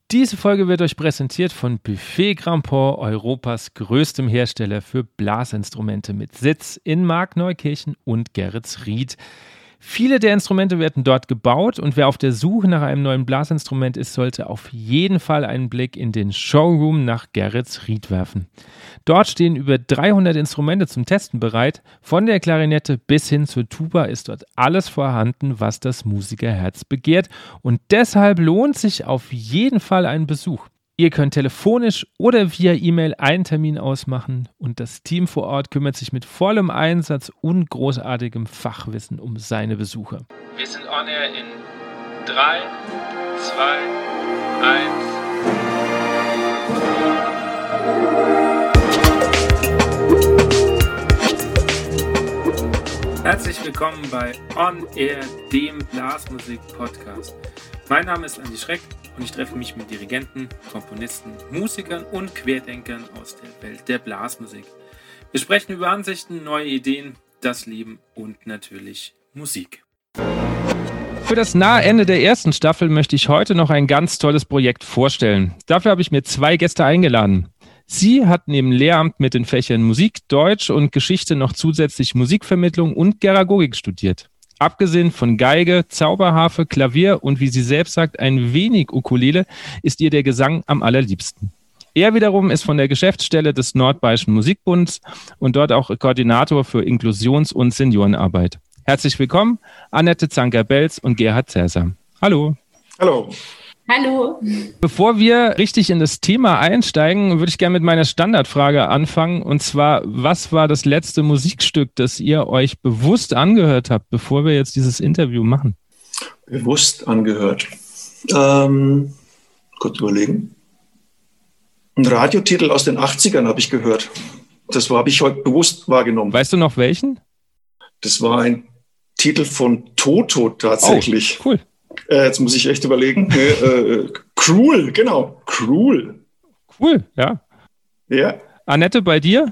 Diese Folge wird euch präsentiert von Buffet Grandport, Europas größtem Hersteller für Blasinstrumente mit Sitz in Markneukirchen und Geretsried. Viele der Instrumente werden dort gebaut und wer auf der Suche nach einem neuen Blasinstrument ist, sollte auf jeden Fall einen Blick in den Showroom nach Geretsried werfen. Dort stehen über 300 Instrumente zum Testen bereit. Von der Klarinette bis hin zur Tuba ist dort alles vorhanden, was das Musikerherz begehrt. Und deshalb lohnt sich auf jeden Fall ein Besuch. Ihr könnt telefonisch oder via E-Mail einen Termin ausmachen und das Team vor Ort kümmert sich mit vollem Einsatz und großartigem Fachwissen um seine Besucher. Wir sind on air in 3, 2, 1. Herzlich willkommen bei On Air, dem Blasmusik-Podcast. Mein Name ist Andi Schreck und ich treffe mich mit Dirigenten, Komponisten, Musikern und Querdenkern aus der Welt der Blasmusik. Wir sprechen über Ansichten, neue Ideen, das Leben und natürlich Musik. Für das nahe Ende der ersten Staffel möchte ich heute noch ein ganz tolles Projekt vorstellen. Dafür habe ich mir 2 Gäste eingeladen. Sie hat neben Lehramt mit den Fächern Musik, Deutsch und Geschichte noch zusätzlich Musikvermittlung und Geragogik studiert. Abgesehen von Geige, Zauberharfe, Klavier und wie sie selbst sagt, ein wenig Ukulele, ist ihr der Gesang am allerliebsten. Er wiederum ist von der Geschäftsstelle des Nordbayerischen Musikbunds und dort auch Koordinator für Inklusions- und Seniorenarbeit. Herzlich willkommen, Annette Zanker-Belz und Gerhard Cäsar. Hallo. Hallo. Hallo. Bevor wir richtig in das Thema einsteigen, würde ich gerne mit meiner Standardfrage anfangen. Und zwar, was war das letzte Musikstück, das ihr euch bewusst angehört habt, bevor wir jetzt dieses Interview machen? Bewusst angehört. Kurz überlegen. Ein Radiotitel aus den 80ern habe ich gehört. Das habe ich heute bewusst wahrgenommen. Weißt du noch welchen? Das war ein Titel von Toto tatsächlich. Oh, cool. Jetzt muss ich echt überlegen. Cruel, genau. Cruel. Cool, ja. Ja. Annette, bei dir?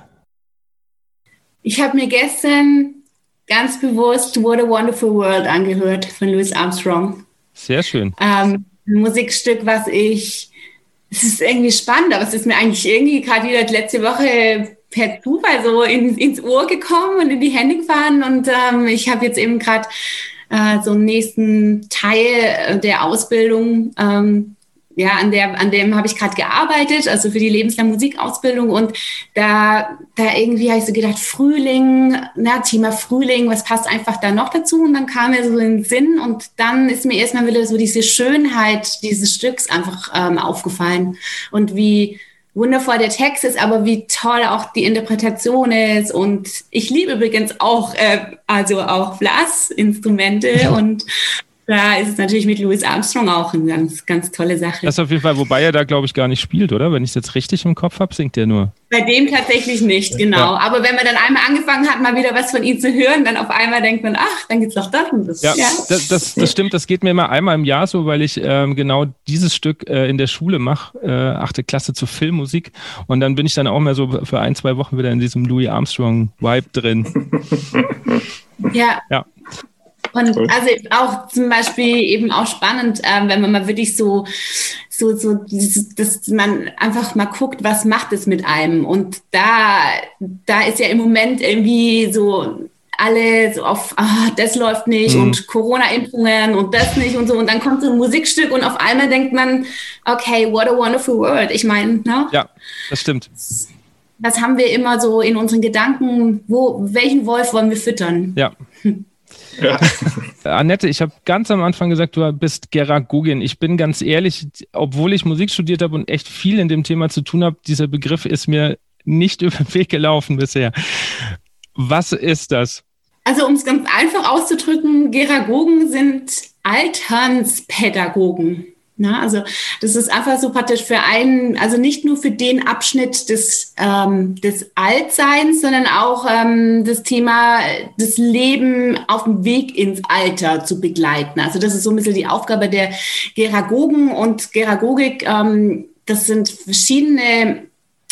Ich habe mir gestern ganz bewusst What a Wonderful World angehört von Louis Armstrong. Sehr schön. Ein Musikstück, es ist irgendwie spannend, aber es ist mir eigentlich irgendwie gerade wieder letzte Woche per Zufall so ins Ohr gekommen und in die Hände gefahren und ich habe jetzt eben gerade so einen nächsten Teil der Ausbildung, an dem habe ich gerade gearbeitet, also für die lebenslange Musikausbildung und da irgendwie habe ich so gedacht, Frühling, Thema Frühling, was passt einfach da noch dazu und dann kam mir so in den Sinn und dann ist mir erstmal wieder so diese Schönheit dieses Stücks einfach aufgefallen und wie wundervoll der Text ist, aber wie toll auch die Interpretation ist. Und ich liebe übrigens auch Blasinstrumente und da ist es natürlich mit Louis Armstrong auch eine ganz, ganz tolle Sache. Das auf jeden Fall, wobei er da, glaube ich, gar nicht spielt, oder? Wenn ich es jetzt richtig im Kopf habe, singt er nur. Bei dem tatsächlich nicht, genau. Ja. Aber wenn man dann einmal angefangen hat, mal wieder was von ihm zu hören, dann auf einmal denkt man, ach, dann geht's doch das und das. Ja, das stimmt, das geht mir immer einmal im Jahr so, weil ich genau dieses Stück in der Schule mache, 8. Klasse zur Filmmusik. Und dann bin ich dann auch mehr so für 1-2 Wochen wieder in diesem Louis Armstrong-Vibe drin. Ja. Und also auch zum Beispiel eben auch spannend, wenn man mal wirklich so dass man einfach mal guckt, was macht es mit einem. Und da ist ja im Moment irgendwie so alle so auf, das läuft nicht und Corona-Impfungen und das nicht und so. Und dann kommt so ein Musikstück und auf einmal denkt man, okay, what a wonderful world. Ich meine, ne? Ja, das stimmt. Das haben wir immer so in unseren Gedanken, welchen Wolf wollen wir füttern? Ja. Ja. Annette, ich habe ganz am Anfang gesagt, du bist Geragogin. Ich bin ganz ehrlich, obwohl ich Musik studiert habe und echt viel in dem Thema zu tun habe, dieser Begriff ist mir nicht über den Weg gelaufen bisher. Was ist das? Also um es ganz einfach auszudrücken, Geragogen sind Alternspädagogen. Na, also das ist einfach so praktisch für einen, also nicht nur für den Abschnitt des Altseins, sondern auch das Thema das Leben auf dem Weg ins Alter zu begleiten. Also das ist so ein bisschen die Aufgabe der Geragogen und Geragogik. Das sind verschiedene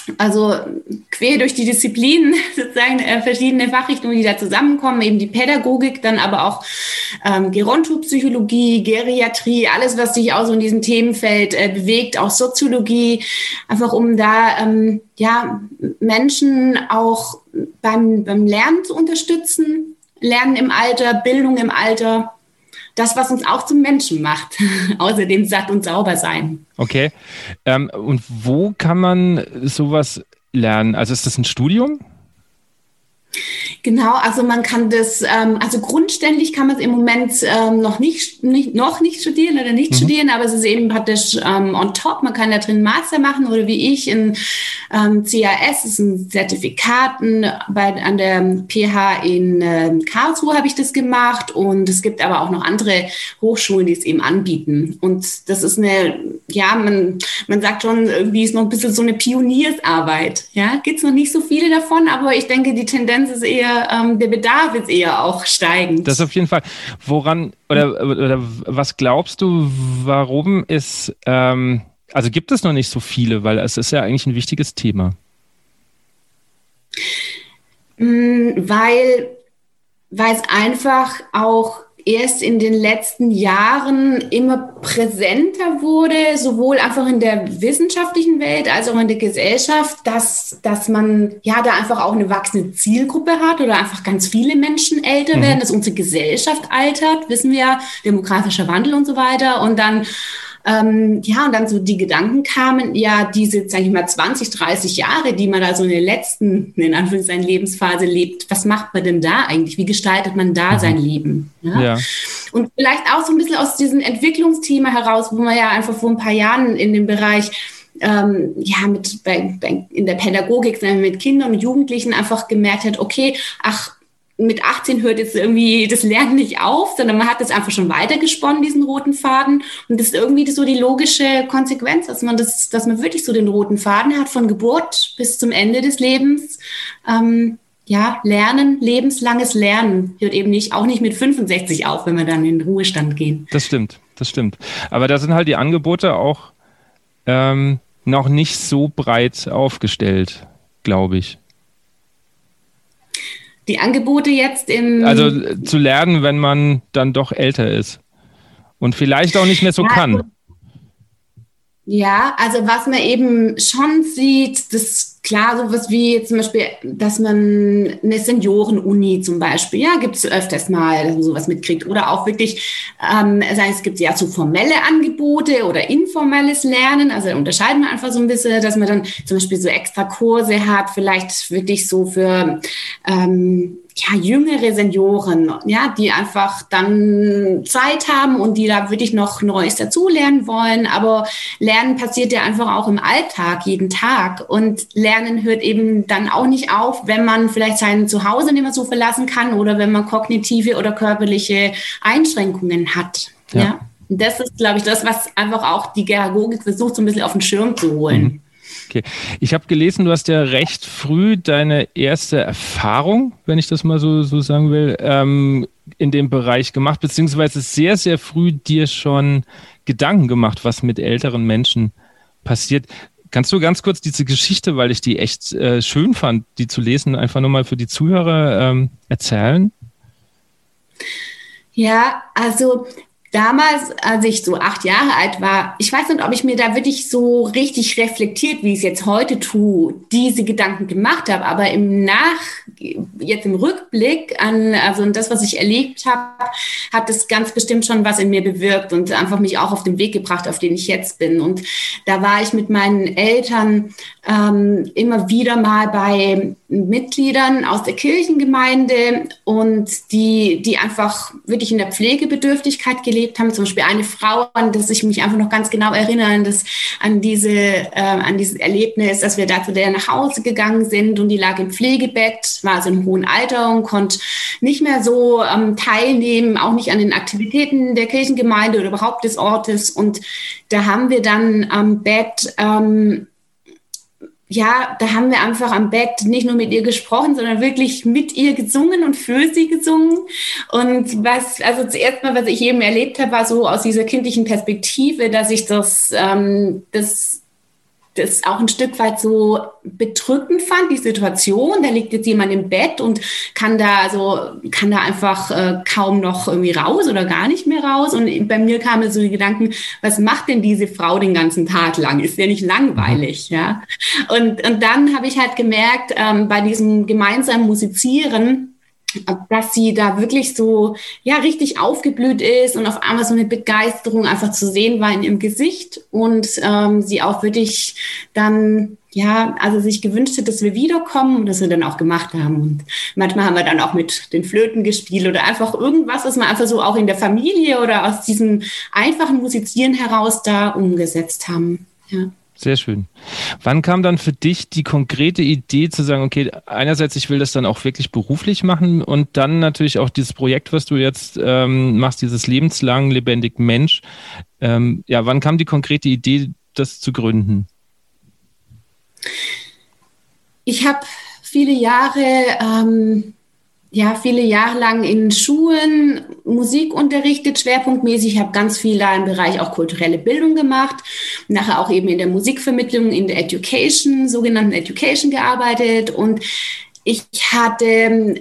Also quer durch die Disziplinen, sozusagen verschiedene Fachrichtungen, die da zusammenkommen, eben die Pädagogik, dann aber auch Gerontopsychologie, Geriatrie, alles, was sich auch so in diesem Themenfeld bewegt, auch Soziologie, einfach um da Menschen auch beim Lernen zu unterstützen, Lernen im Alter, Bildung im Alter. Das, was uns auch zum Menschen macht, außerdem satt und sauber sein. Okay. Und wo kann man sowas lernen? Also ist das ein Studium? Genau, also man kann das, also grundständig kann man es im Moment noch nicht studieren oder nicht studieren, aber es ist eben praktisch on top. Man kann da drin einen Master machen oder wie ich in CAS, das ist ein Zertifikaten an der PH in Karlsruhe habe ich das gemacht, und es gibt aber auch noch andere Hochschulen, die es eben anbieten. Und das ist man sagt schon, irgendwie ist noch ein bisschen so eine Pioniersarbeit. Ja, gibt es noch nicht so viele davon, aber ich denke, die Tendenz ist eher, der Bedarf ist eher auch steigend. Das auf jeden Fall. Woran oder was glaubst du, warum ist, also gibt es noch nicht so viele, weil es ist ja eigentlich ein wichtiges Thema. Weil es einfach auch erst in den letzten Jahren immer präsenter wurde, sowohl einfach in der wissenschaftlichen Welt als auch in der Gesellschaft, dass man ja da einfach auch eine wachsende Zielgruppe hat oder einfach ganz viele Menschen älter werden, dass unsere Gesellschaft altert, wissen wir ja, demografischer Wandel und so weiter. Und dann und dann so die Gedanken kamen, ja, diese, sag ich mal, 20, 30 Jahre, die man da so in der letzten, in Anführungszeichen, Lebensphase lebt, was macht man denn da eigentlich? Wie gestaltet man da sein Leben? Ja? Und vielleicht auch so ein bisschen aus diesem Entwicklungsthema heraus, wo man ja einfach vor ein paar Jahren in dem Bereich in der Pädagogik mit Kindern und Jugendlichen einfach gemerkt hat, okay, mit 18 hört jetzt irgendwie das Lernen nicht auf, sondern man hat das einfach schon weitergesponnen, diesen roten Faden. Und das ist irgendwie so die logische Konsequenz, dass man wirklich so den roten Faden hat, von Geburt bis zum Ende des Lebens. Lernen, lebenslanges Lernen hört eben auch nicht mit 65 auf, wenn wir dann in den Ruhestand gehen. Das stimmt. Aber da sind halt die Angebote auch noch nicht so breit aufgestellt, glaube ich. Die Angebote jetzt Also zu lernen, wenn man dann doch älter ist und vielleicht auch nicht mehr so kann. Ja, also was man eben schon sieht, das klar, sowas wie zum Beispiel, dass man eine Senioren-Uni zum Beispiel, ja, gibt es öfters mal, dass man sowas mitkriegt. Oder auch wirklich, es gibt ja so formelle Angebote oder informelles Lernen. Also da unterscheiden wir einfach so ein bisschen, dass man dann zum Beispiel so extra Kurse hat, vielleicht wirklich so für jüngere Senioren, ja, die einfach dann Zeit haben und die da wirklich noch Neues dazulernen wollen. Aber Lernen passiert ja einfach auch im Alltag, jeden Tag. Und Lernen hört eben dann auch nicht auf, wenn man vielleicht sein Zuhause nicht mehr so verlassen kann oder wenn man kognitive oder körperliche Einschränkungen hat. Ja. Und das ist, glaube ich, das, was einfach auch die Pädagogik versucht, so ein bisschen auf den Schirm zu holen. Okay. Ich habe gelesen, du hast ja recht früh deine erste Erfahrung, wenn ich das mal so sagen will, in dem Bereich gemacht, beziehungsweise sehr, sehr früh dir schon Gedanken gemacht, was mit älteren Menschen passiert. Kannst du ganz kurz diese Geschichte, weil ich die echt schön fand, die zu lesen, einfach nochmal für die Zuhörer erzählen? Ja, also damals, als ich so 8 Jahre alt war, ich weiß nicht, ob ich mir da wirklich so richtig reflektiert, wie ich es jetzt heute tue, diese Gedanken gemacht habe. Aber jetzt im Rückblick an das, was ich erlebt habe, hat es ganz bestimmt schon was in mir bewirkt und einfach mich auch auf den Weg gebracht, auf den ich jetzt bin. Und da war ich mit meinen Eltern immer wieder mal bei Mitgliedern aus der Kirchengemeinde und die einfach wirklich in der Pflegebedürftigkeit gelebt haben. Zum Beispiel eine Frau, an das ich mich einfach noch ganz genau erinnere, an dieses Erlebnis, dass wir da zu der nach Hause gegangen sind und die lag im Pflegebett, war also im hohen Alter und konnte nicht mehr so teilnehmen, auch nicht an den Aktivitäten der Kirchengemeinde oder überhaupt des Ortes. Und da haben wir dann am Bett da haben wir einfach am Bett nicht nur mit ihr gesprochen, sondern wirklich mit ihr gesungen und für sie gesungen. Und zuerst mal, was ich eben erlebt habe, war so aus dieser kindlichen Perspektive, dass ich das das auch ein Stück weit so bedrückend fand, die Situation. Da liegt jetzt jemand im Bett und kann da einfach kaum noch irgendwie raus oder gar nicht mehr raus. Und bei mir kamen so die Gedanken, was macht denn diese Frau den ganzen Tag lang? Ist ja nicht langweilig, ja? Und dann habe ich halt gemerkt, bei diesem gemeinsamen Musizieren, dass sie da wirklich so, ja, richtig aufgeblüht ist und auf einmal so eine Begeisterung einfach zu sehen war in ihrem Gesicht und sie auch wirklich dann, ja, also sich gewünscht hat, dass wir wiederkommen und das wir dann auch gemacht haben. Und manchmal haben wir dann auch mit den Flöten gespielt oder einfach irgendwas, was wir einfach so auch in der Familie oder aus diesem einfachen Musizieren heraus da umgesetzt haben, ja. Sehr schön. Wann kam dann für dich die konkrete Idee zu sagen, okay, einerseits ich will das dann auch wirklich beruflich machen und dann natürlich auch dieses Projekt, was du jetzt machst, dieses lebenslang lebendig Mensch. Wann kam die konkrete Idee, das zu gründen? Ich habe viele Jahre lang in Schulen Musik unterrichtet, schwerpunktmäßig. Ich habe ganz viel da im Bereich auch kulturelle Bildung gemacht, nachher auch eben in der Musikvermittlung, in der Education, sogenannten Education gearbeitet. Und ich habe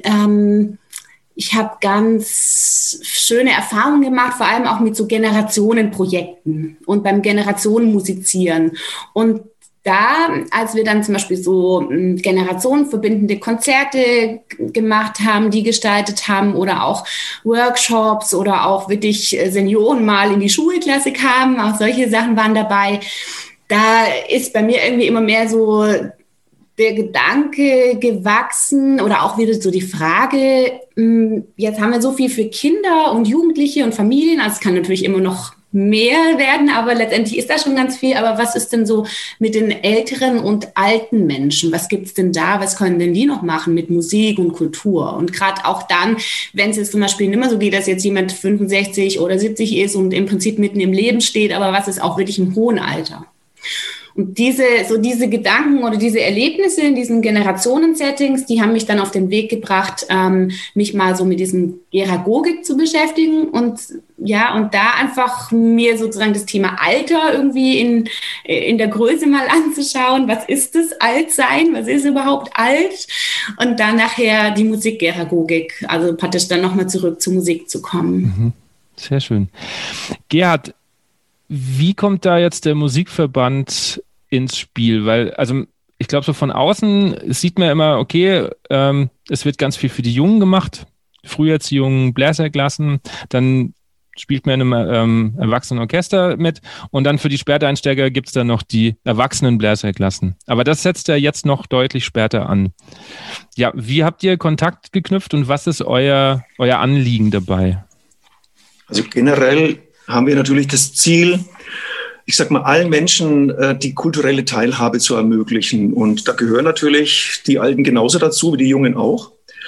ganz schöne Erfahrungen gemacht, vor allem auch mit so Generationenprojekten und beim Generationenmusizieren. Und da, als wir dann zum Beispiel so generationenverbindende Konzerte gemacht haben, die gestaltet haben oder auch Workshops oder auch wirklich Senioren mal in die Schulklasse kamen, auch solche Sachen waren dabei, da ist bei mir irgendwie immer mehr so der Gedanke gewachsen oder auch wieder so die Frage, jetzt haben wir so viel für Kinder und Jugendliche und Familien, also es kann natürlich immer noch mehr werden, aber letztendlich ist da schon ganz viel. Aber was ist denn so mit den älteren und alten Menschen? Was gibt's denn da? Was können denn die noch machen mit Musik und Kultur? Und gerade auch dann, wenn es jetzt zum Beispiel nicht mehr so geht, dass jetzt jemand 65 oder 70 ist und im Prinzip mitten im Leben steht, aber was ist auch wirklich im hohen Alter? Und diese Gedanken oder diese Erlebnisse in diesen Generationen-Settings, die haben mich dann auf den Weg gebracht, mich mal so mit diesem Geragogik zu beschäftigen und da einfach mir sozusagen das Thema Alter irgendwie in der Größe mal anzuschauen. Was ist das Altsein? Was ist überhaupt alt? Und dann nachher die Musik-Geragogik, also praktisch dann nochmal zurück zur Musik zu kommen. Sehr schön. Gerhard, wie kommt da jetzt der Musikverband ins Spiel? Weil, also ich glaube, so von außen sieht man immer, okay, es wird ganz viel für die Jungen gemacht, Früherziehung, Bläserklassen, dann spielt man in einem Erwachsenenorchester mit und dann für die Späteinsteiger gibt es dann noch die erwachsenen Bläserklassen. Aber das setzt ja jetzt noch deutlich später an. Ja, wie habt ihr Kontakt geknüpft und was ist euer Anliegen dabei? Also generell haben wir natürlich das Ziel, ich sag mal, allen Menschen die kulturelle Teilhabe zu ermöglichen. Und da gehören natürlich die Alten genauso dazu wie die Jungen auch.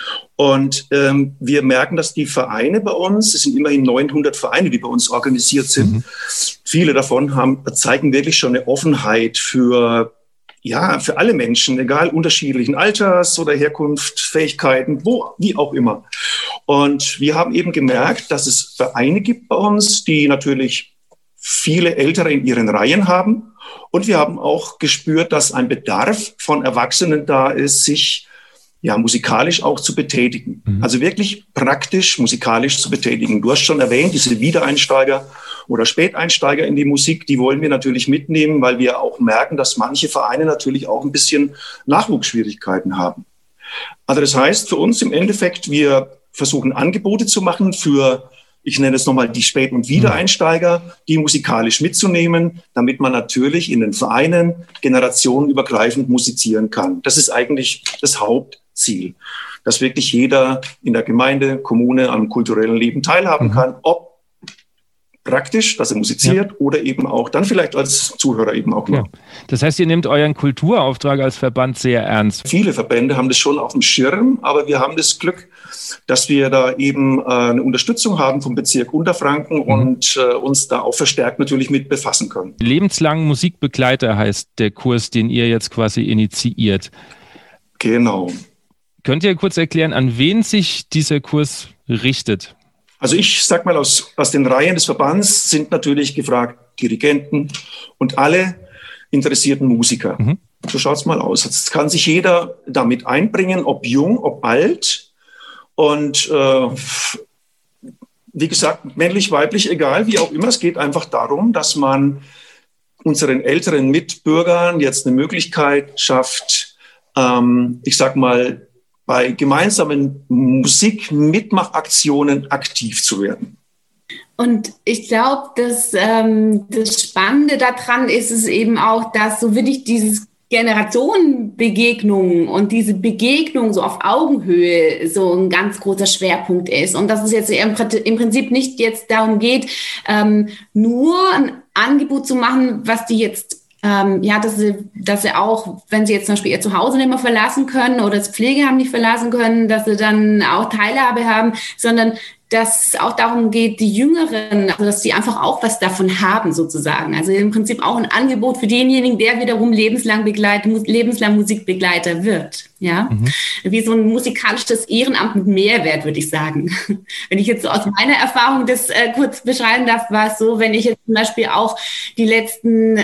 Und wir merken, dass die Vereine bei uns, es sind immerhin 900 Vereine, die bei uns organisiert sind, viele davon zeigen wirklich schon eine Offenheit für alle Menschen, egal unterschiedlichen Alters oder Herkunft, Fähigkeiten, wie auch immer. Und wir haben eben gemerkt, dass es Vereine gibt bei uns, die natürlich viele Ältere in ihren Reihen haben. Und wir haben auch gespürt, dass ein Bedarf von Erwachsenen da ist, sich musikalisch auch zu betätigen. Also wirklich praktisch musikalisch zu betätigen. Du hast schon erwähnt, diese Wiedereinsteiger oder Späteinsteiger in die Musik, die wollen wir natürlich mitnehmen, weil wir auch merken, dass manche Vereine natürlich auch ein bisschen Nachwuchsschwierigkeiten haben. Also das heißt für uns im Endeffekt, wir versuchen Angebote zu machen für, ich nenne es nochmal die Spät- und Wiedereinsteiger, die musikalisch mitzunehmen, damit man natürlich in den Vereinen generationenübergreifend musizieren kann. Das ist eigentlich das Hauptziel, dass wirklich jeder in der Gemeinde, Kommune am kulturellen Leben teilhaben kann, ob praktisch, dass er musiziert oder eben auch dann vielleicht als Zuhörer eben auch noch. Das heißt, ihr nehmt euren Kulturauftrag als Verband sehr ernst. Viele Verbände haben das schon auf dem Schirm, aber wir haben das Glück, dass wir da eben eine Unterstützung haben vom Bezirk Unterfranken und uns da auch verstärkt natürlich mit befassen können. Lebenslang Musikbegleiter heißt der Kurs, den ihr jetzt quasi initiiert. Genau. Könnt ihr kurz erklären, an wen sich dieser Kurs richtet? Also ich sag mal, aus den Reihen des Verbands sind natürlich gefragt Dirigenten und alle, interessierten Musiker. So schaut's mal aus. Jetzt kann sich jeder damit einbringen, ob jung, ob alt. Und wie gesagt, männlich, weiblich, egal, wie auch immer. Es geht einfach darum, dass man unseren älteren Mitbürgern jetzt eine Möglichkeit schafft, ich sag mal, bei gemeinsamen Musik-Mitmachaktionen aktiv zu werden. Und ich glaube, dass das Spannende daran ist es eben auch, dass so wirklich dieses Generationenbegegnung und diese Begegnung so auf Augenhöhe so ein ganz großer Schwerpunkt ist. Und dass es jetzt im Prinzip nicht jetzt darum geht, nur ein Angebot zu machen, was die jetzt dass sie auch, wenn sie jetzt zum Beispiel ihr Zuhause nicht mehr verlassen können oder das Pflegeheim nicht verlassen können, dass sie dann auch Teilhabe haben, sondern dass es auch darum geht, die Jüngeren, also dass die einfach auch was davon haben sozusagen. Also im Prinzip auch ein Angebot für denjenigen, der wiederum lebenslang Musikbegleiter wird. Ja, wie so ein musikalisches Ehrenamt mit Mehrwert, würde ich sagen. Wenn ich jetzt so aus meiner Erfahrung das kurz beschreiben darf, war es so, wenn ich jetzt zum Beispiel auch die letzten,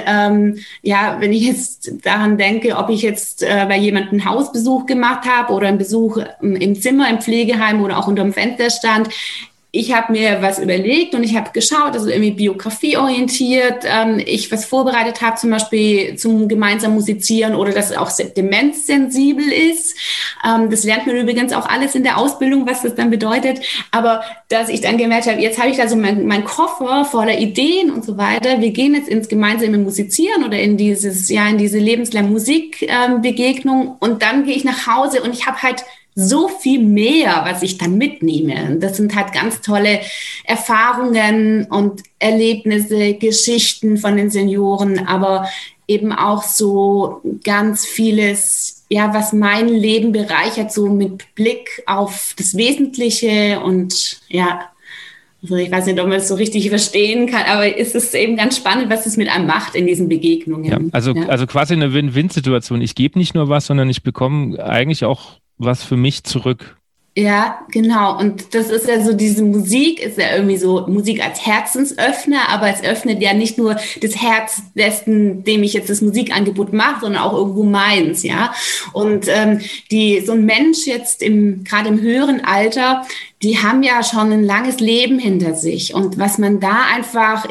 wenn ich jetzt daran denke, ob ich jetzt bei jemandem einen Hausbesuch gemacht habe oder einen Besuch im Zimmer, im Pflegeheim oder auch unterm Fenster stand, ich habe mir was überlegt und ich habe geschaut, also irgendwie biografieorientiert, ich was vorbereitet habe, zum Beispiel zum gemeinsamen Musizieren oder dass es auch demenzsensibel ist. Das lernt man übrigens auch alles in der Ausbildung, was das dann bedeutet. Aber dass ich dann gemerkt habe, jetzt habe ich da so mein Koffer voller Ideen und so weiter. Wir gehen jetzt ins gemeinsame Musizieren oder in diese lebenslange Musikbegegnung und dann gehe ich nach Hause und ich habe halt so viel mehr, was ich dann mitnehme. Das sind halt ganz tolle Erfahrungen und Erlebnisse, Geschichten von den Senioren, aber eben auch so ganz vieles, ja, was mein Leben bereichert, so mit Blick auf das Wesentliche und ja, also ich weiß nicht, ob man es so richtig verstehen kann, aber es ist eben ganz spannend, was es mit einem macht in diesen Begegnungen. Ja, also quasi eine Win-Win-Situation. Ich gebe nicht nur was, sondern ich bekomme eigentlich auch was für mich zurück. Ja, genau. Und das ist ja so, diese Musik ist ja irgendwie so Musik als Herzensöffner, aber es öffnet ja nicht nur das Herz dessen, dem ich jetzt das Musikangebot mache, sondern auch irgendwo meins, ja. Und so ein Mensch jetzt gerade im höheren Alter, die haben ja schon ein langes Leben hinter sich. Und was man da einfach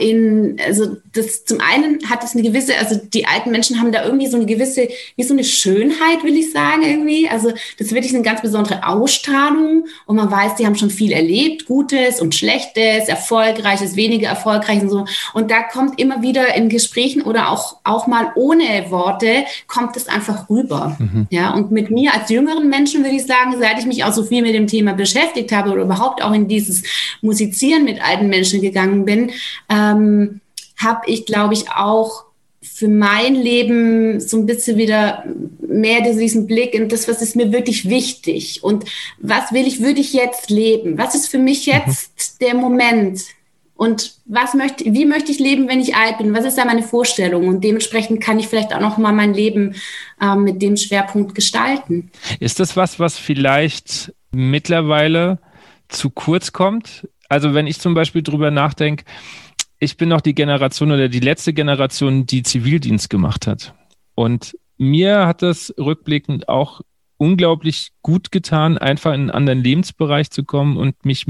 das zum einen hat es eine gewisse, also die alten Menschen haben da irgendwie so eine gewisse, wie so eine Schönheit, will ich sagen, irgendwie. Also das ist wirklich eine ganz besondere Ausstrahlung. Und man weiß, die haben schon viel erlebt, Gutes und Schlechtes, Erfolgreiches, weniger Erfolgreiches und so. Und da kommt immer wieder in Gesprächen oder auch mal ohne Worte, kommt es einfach rüber. Ja, und mit mir als jüngeren Menschen würde ich sagen, seit ich mich auch so viel mit dem Thema beschäftigt habe oder überhaupt auch in dieses Musizieren mit alten Menschen gegangen bin, habe ich, glaube ich, auch für mein Leben so ein bisschen wieder mehr diesen Blick in das, was ist mir wirklich wichtig und was will ich jetzt leben? Was ist für mich jetzt der Moment? Und wie möchte ich leben, wenn ich alt bin? Was ist da meine Vorstellung? Und dementsprechend kann ich vielleicht auch noch mal mein Leben mit dem Schwerpunkt gestalten. Ist das was vielleicht mittlerweile zu kurz kommt? Also wenn ich zum Beispiel drüber nachdenke, ich bin noch die Generation oder die letzte Generation, die Zivildienst gemacht hat. Und mir hat das rückblickend auch unglaublich gut getan, einfach in einen anderen Lebensbereich zu kommen und mich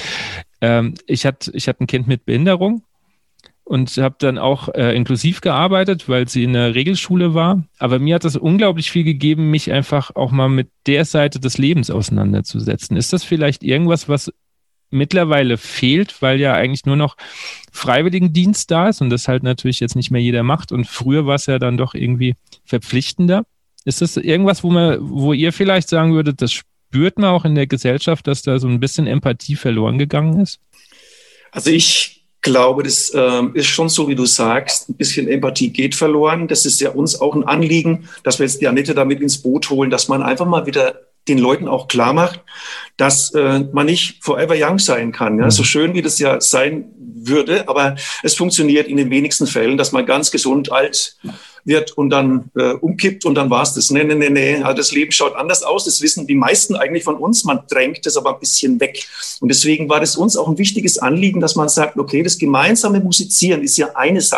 ich hatte ein Kind mit Behinderung und habe dann auch inklusiv gearbeitet, weil sie in der Regelschule war. Aber mir hat das unglaublich viel gegeben, mich einfach auch mal mit der Seite des Lebens auseinanderzusetzen. Ist das vielleicht irgendwas, was mittlerweile fehlt, weil ja eigentlich nur noch Freiwilligendienst da ist und das halt natürlich jetzt nicht mehr jeder macht und früher war es ja dann doch irgendwie verpflichtender. Ist das irgendwas, wo ihr vielleicht sagen würdet, das spürt man auch in der Gesellschaft, dass da so ein bisschen Empathie verloren gegangen ist? Also ich glaube, das ist schon so, wie du sagst, ein bisschen Empathie geht verloren. Das ist ja uns auch ein Anliegen, dass wir jetzt die Annette damit ins Boot holen, dass man einfach mal wieder den Leuten auch klar macht, dass man nicht forever young sein kann. Ja? So schön, wie das ja sein würde, aber es funktioniert in den wenigsten Fällen, dass man ganz gesund alt wird und dann umkippt und dann war's das. Nee. Also das Leben schaut anders aus. Das wissen die meisten eigentlich von uns. Man drängt das aber ein bisschen weg. Und deswegen war das uns auch ein wichtiges Anliegen, dass man sagt, okay, das gemeinsame Musizieren ist ja eine Sache.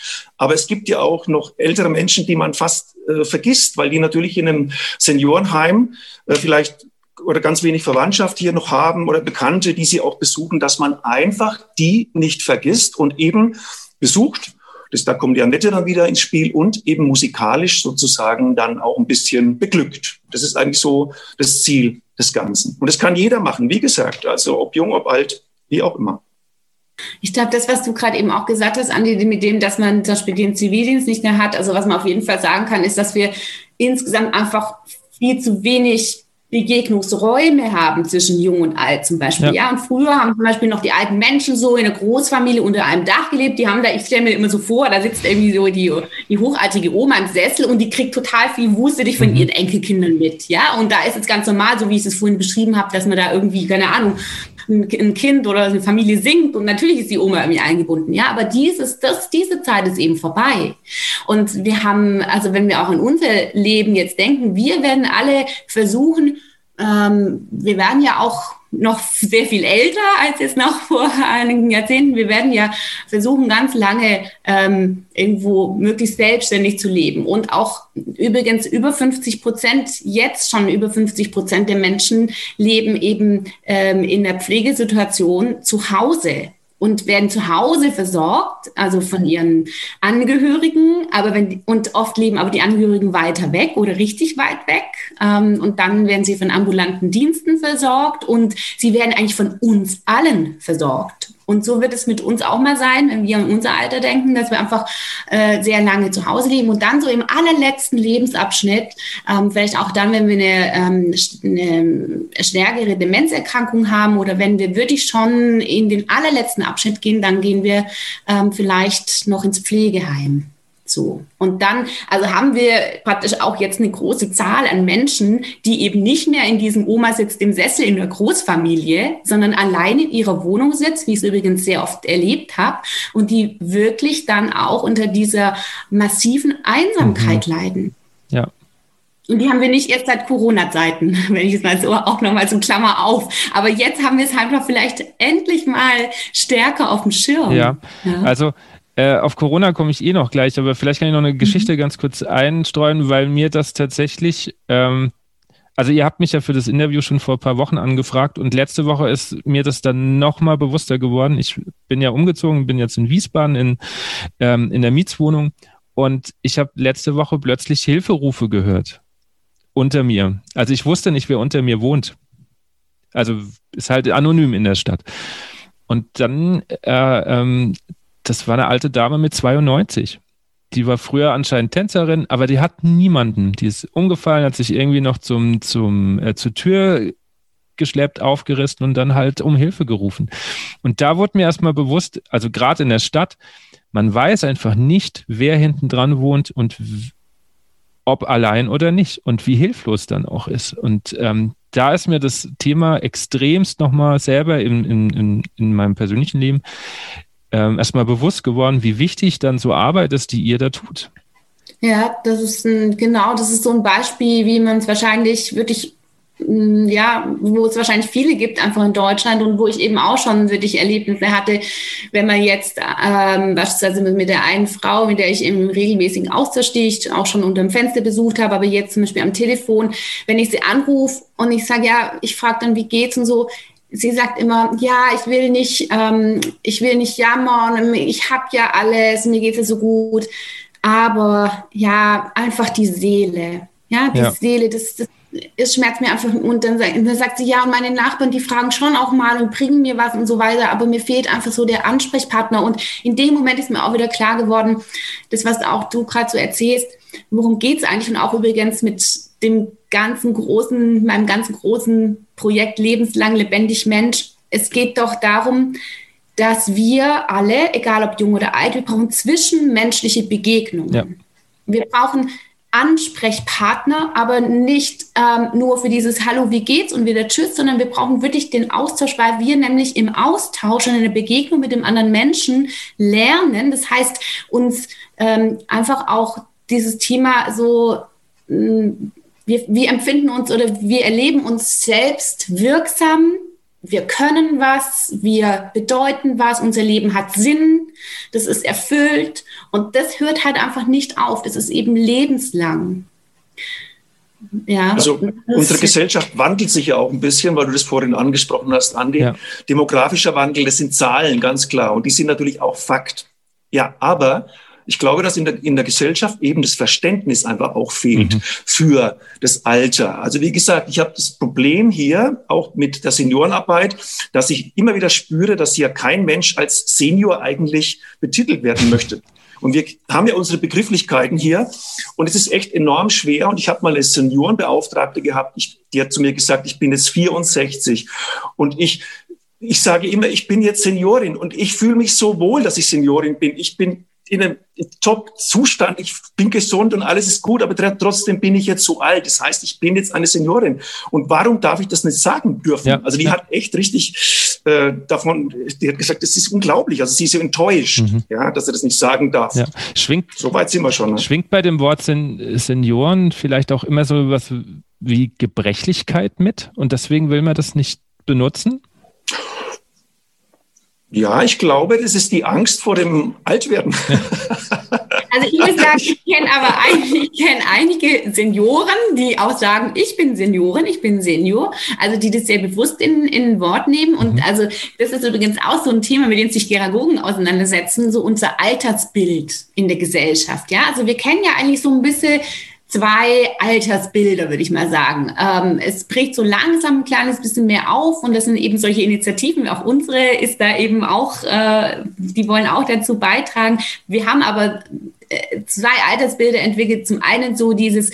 Aber es gibt ja auch noch ältere Menschen, die man fast vergisst, weil die natürlich in einem Seniorenheim vielleicht oder ganz wenig Verwandtschaft hier noch haben oder Bekannte, die sie auch besuchen, dass man einfach die nicht vergisst und eben besucht. Da kommt die Annette dann wieder ins Spiel und eben musikalisch sozusagen dann auch ein bisschen beglückt. Das ist eigentlich so das Ziel des Ganzen. Und das kann jeder machen, wie gesagt, also ob jung, ob alt, wie auch immer. Ich glaube, das, was du gerade eben auch gesagt hast, Andi, mit dem, dass man zum Beispiel den Zivildienst nicht mehr hat, also was man auf jeden Fall sagen kann, ist, dass wir insgesamt einfach viel zu wenig Begegnungsräume haben zwischen Jung und Alt zum Beispiel. Ja. Und früher haben zum Beispiel noch die alten Menschen so in einer Großfamilie unter einem Dach gelebt. Die haben da, ich stelle mir immer so vor, da sitzt irgendwie so die hochaltige Oma im Sessel und die kriegt total viel Wuselig von ihren Enkelkindern mit. Ja, und da ist es ganz normal, so wie ich es vorhin beschrieben habe, dass man da irgendwie, keine Ahnung, ein Kind oder eine Familie singt und natürlich ist die Oma irgendwie eingebunden, ja, aber diese Zeit ist eben vorbei. Und wir haben, also wenn wir auch an unser Leben jetzt denken, wir werden alle versuchen, wir werden ja auch noch sehr viel älter als jetzt noch vor einigen Jahrzehnten. Wir werden ja versuchen, ganz lange irgendwo möglichst selbstständig zu leben. Und auch übrigens über 50%, jetzt schon über 50% der Menschen leben eben in der Pflegesituation zu Hause und werden zu Hause versorgt, also von ihren Angehörigen, und oft leben aber die Angehörigen weiter weg oder richtig weit weg. Und dann werden sie von ambulanten Diensten versorgt und sie werden eigentlich von uns allen versorgt. Und so wird es mit uns auch mal sein, wenn wir an unser Alter denken, dass wir einfach sehr lange zu Hause leben und dann so im allerletzten Lebensabschnitt, vielleicht auch dann, wenn wir eine stärkere Demenzerkrankung haben oder wenn wir wirklich schon in den allerletzten Abschnitt gehen, dann gehen wir vielleicht noch ins Pflegeheim. So. Und dann, also haben wir praktisch auch jetzt eine große Zahl an Menschen, die eben nicht mehr in diesem Oma sitzt im Sessel in der Großfamilie, sondern allein in ihrer Wohnung sitzt, wie ich es übrigens sehr oft erlebt habe, und die wirklich dann auch unter dieser massiven Einsamkeit leiden. Ja. Und die haben wir nicht erst seit Corona-Zeiten, wenn ich es mal so auch nochmal so Klammer auf. Aber jetzt haben wir es einfach vielleicht endlich mal stärker auf dem Schirm. Ja. Also auf Corona komme ich noch gleich, aber vielleicht kann ich noch eine Geschichte ganz kurz einstreuen, weil mir das tatsächlich, also ihr habt mich ja für das Interview schon vor ein paar Wochen angefragt und letzte Woche ist mir das dann nochmal bewusster geworden. Ich bin ja umgezogen, bin jetzt in Wiesbaden in der Mietswohnung und ich habe letzte Woche plötzlich Hilferufe gehört unter mir. Also ich wusste nicht, wer unter mir wohnt. Also ist halt anonym in der Stadt. Und dann das war eine alte Dame mit 92. Die war früher anscheinend Tänzerin, aber die hat niemanden. Die ist umgefallen, hat sich irgendwie noch zur Tür geschleppt, aufgerissen und dann halt um Hilfe gerufen. Und da wurde mir erstmal bewusst, also gerade in der Stadt, man weiß einfach nicht, wer hinten dran wohnt und ob allein oder nicht und wie hilflos dann auch ist. Und da ist mir das Thema extremst nochmal selber in meinem persönlichen Leben erstmal bewusst geworden, wie wichtig dann so Arbeit ist, die ihr da tut. Ja, das ist so ein Beispiel, wie man es wahrscheinlich wirklich, wo es wahrscheinlich viele gibt, einfach in Deutschland und wo ich eben auch schon wirklich Erlebnisse hatte, wenn man jetzt beispielsweise mit der einen Frau, mit der ich im regelmäßigen Austausch stehe, ich auch schon unterm Fenster besucht habe, aber jetzt zum Beispiel am Telefon, wenn ich sie anrufe und ich sage, ich frage dann, wie geht's und so, sie sagt immer, ich will nicht jammern, ich habe ja alles, mir geht es so gut, aber einfach die Seele, Seele, das schmerzt mir einfach. Und dann sagt sie, und meine Nachbarn, die fragen schon auch mal und bringen mir was und so weiter, aber mir fehlt einfach so der Ansprechpartner. Und in dem Moment ist mir auch wieder klar geworden, das, was auch du gerade so erzählst, worum geht's eigentlich? Und auch übrigens mit meinem ganzen großen Projekt Lebenslang lebendig Mensch. Es geht doch darum, dass wir alle, egal ob jung oder alt, wir brauchen zwischenmenschliche Begegnungen. Ja. Wir brauchen Ansprechpartner, aber nicht nur für dieses Hallo, wie geht's und wieder Tschüss, sondern wir brauchen wirklich den Austausch, weil wir nämlich im Austausch und in der Begegnung mit dem anderen Menschen lernen. Das heißt, uns einfach auch dieses Thema so, wir empfinden uns oder wir erleben uns selbst wirksam wir können was, wir bedeuten was, unser Leben hat Sinn, das ist erfüllt und das hört halt einfach nicht auf, das ist eben lebenslang. Ja, also unsere Gesellschaft wandelt sich ja auch ein bisschen, weil du das vorhin angesprochen hast, Andi. Ja. Demografischer Wandel, das sind Zahlen, ganz klar. Und die sind natürlich auch Fakt. Ja, aber ich glaube, dass in der Gesellschaft eben das Verständnis einfach auch fehlt für das Alter. Also wie gesagt, ich habe das Problem hier auch mit der Seniorenarbeit, dass ich immer wieder spüre, dass ja kein Mensch als Senior eigentlich betitelt werden möchte. Und wir haben ja unsere Begrifflichkeiten hier und es ist echt enorm schwer. Und ich habe mal eine Seniorenbeauftragte gehabt, die hat zu mir gesagt, ich bin jetzt 64 und ich sage immer, ich bin jetzt Seniorin und ich fühle mich so wohl, dass ich Seniorin bin. Ich bin in einem Top-Zustand, ich bin gesund und alles ist gut, aber trotzdem bin ich jetzt so alt. Das heißt, ich bin jetzt eine Seniorin. Und warum darf ich das nicht sagen dürfen? Ja. Also die hat echt richtig die hat gesagt, das ist unglaublich. Also sie ist so enttäuscht, dass er das nicht sagen darf. Ja. So weit sind wir schon. Ne? Schwingt bei dem Wort Senioren vielleicht auch immer so was wie Gebrechlichkeit mit? Und deswegen will man das nicht benutzen? Ja, ich glaube, das ist die Angst vor dem Altwerden. Also ich muss sagen, ich kenne einige Senioren, die auch sagen, ich bin Seniorin, ich bin Senior, also die das sehr bewusst in Wort nehmen. Und also das ist übrigens auch so ein Thema, mit dem sich Geragogen auseinandersetzen, so unser Altersbild in der Gesellschaft. Ja, also wir kennen ja eigentlich so ein bisschen zwei Altersbilder, würde ich mal sagen. Es bricht so langsam ein kleines bisschen mehr auf und das sind eben solche Initiativen, auch unsere ist da eben auch, die wollen auch dazu beitragen. Wir haben aber zwei Altersbilder entwickelt. Zum einen so dieses,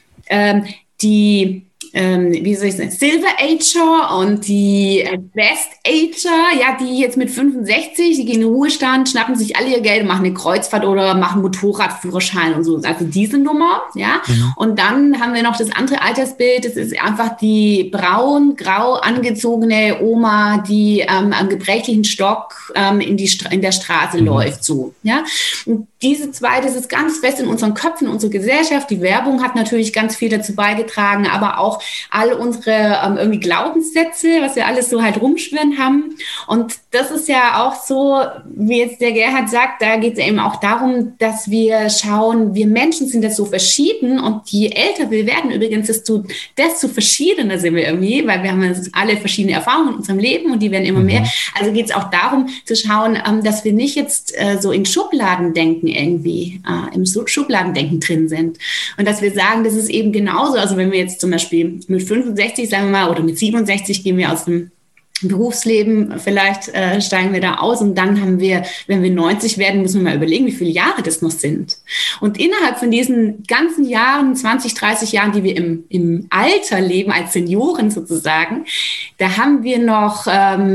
wie soll ich sagen, Silver Ager und die Best Ager, ja, die jetzt mit 65, die gehen in den Ruhestand, schnappen sich alle ihr Geld, machen eine Kreuzfahrt oder machen Motorradführerschein und so. Also diese Nummer, ja. Und dann haben wir noch das andere Altersbild, das ist einfach die braun-grau angezogene Oma, die am gebrechlichen Stock in der Straße läuft, so, ja. Und diese zwei, das ist ganz fest in unseren Köpfen, unsere Gesellschaft. Die Werbung hat natürlich ganz viel dazu beigetragen, aber auch alle unsere irgendwie Glaubenssätze, was wir alles so halt rumschwirren haben. Und das ist ja auch so, wie jetzt der Gerhard sagt, da geht es eben auch darum, dass wir schauen, wir Menschen sind jetzt so verschieden und je älter wir werden, übrigens, desto verschiedener sind wir irgendwie, weil wir haben jetzt alle verschiedene Erfahrungen in unserem Leben und die werden immer mehr. Also geht es auch darum zu schauen, dass wir nicht jetzt so in Schubladen denken, irgendwie im Schubladendenken drin sind. Und dass wir sagen, das ist eben genauso, also wenn wir jetzt zum Beispiel mit 65, sagen wir mal, oder mit 67 gehen wir aus dem Berufsleben, vielleicht steigen wir da aus und dann haben wir, wenn wir 90 werden, müssen wir mal überlegen, wie viele Jahre das noch sind. Und innerhalb von diesen ganzen Jahren, 20, 30 Jahren, die wir im Alter leben, als Senioren sozusagen, da haben wir noch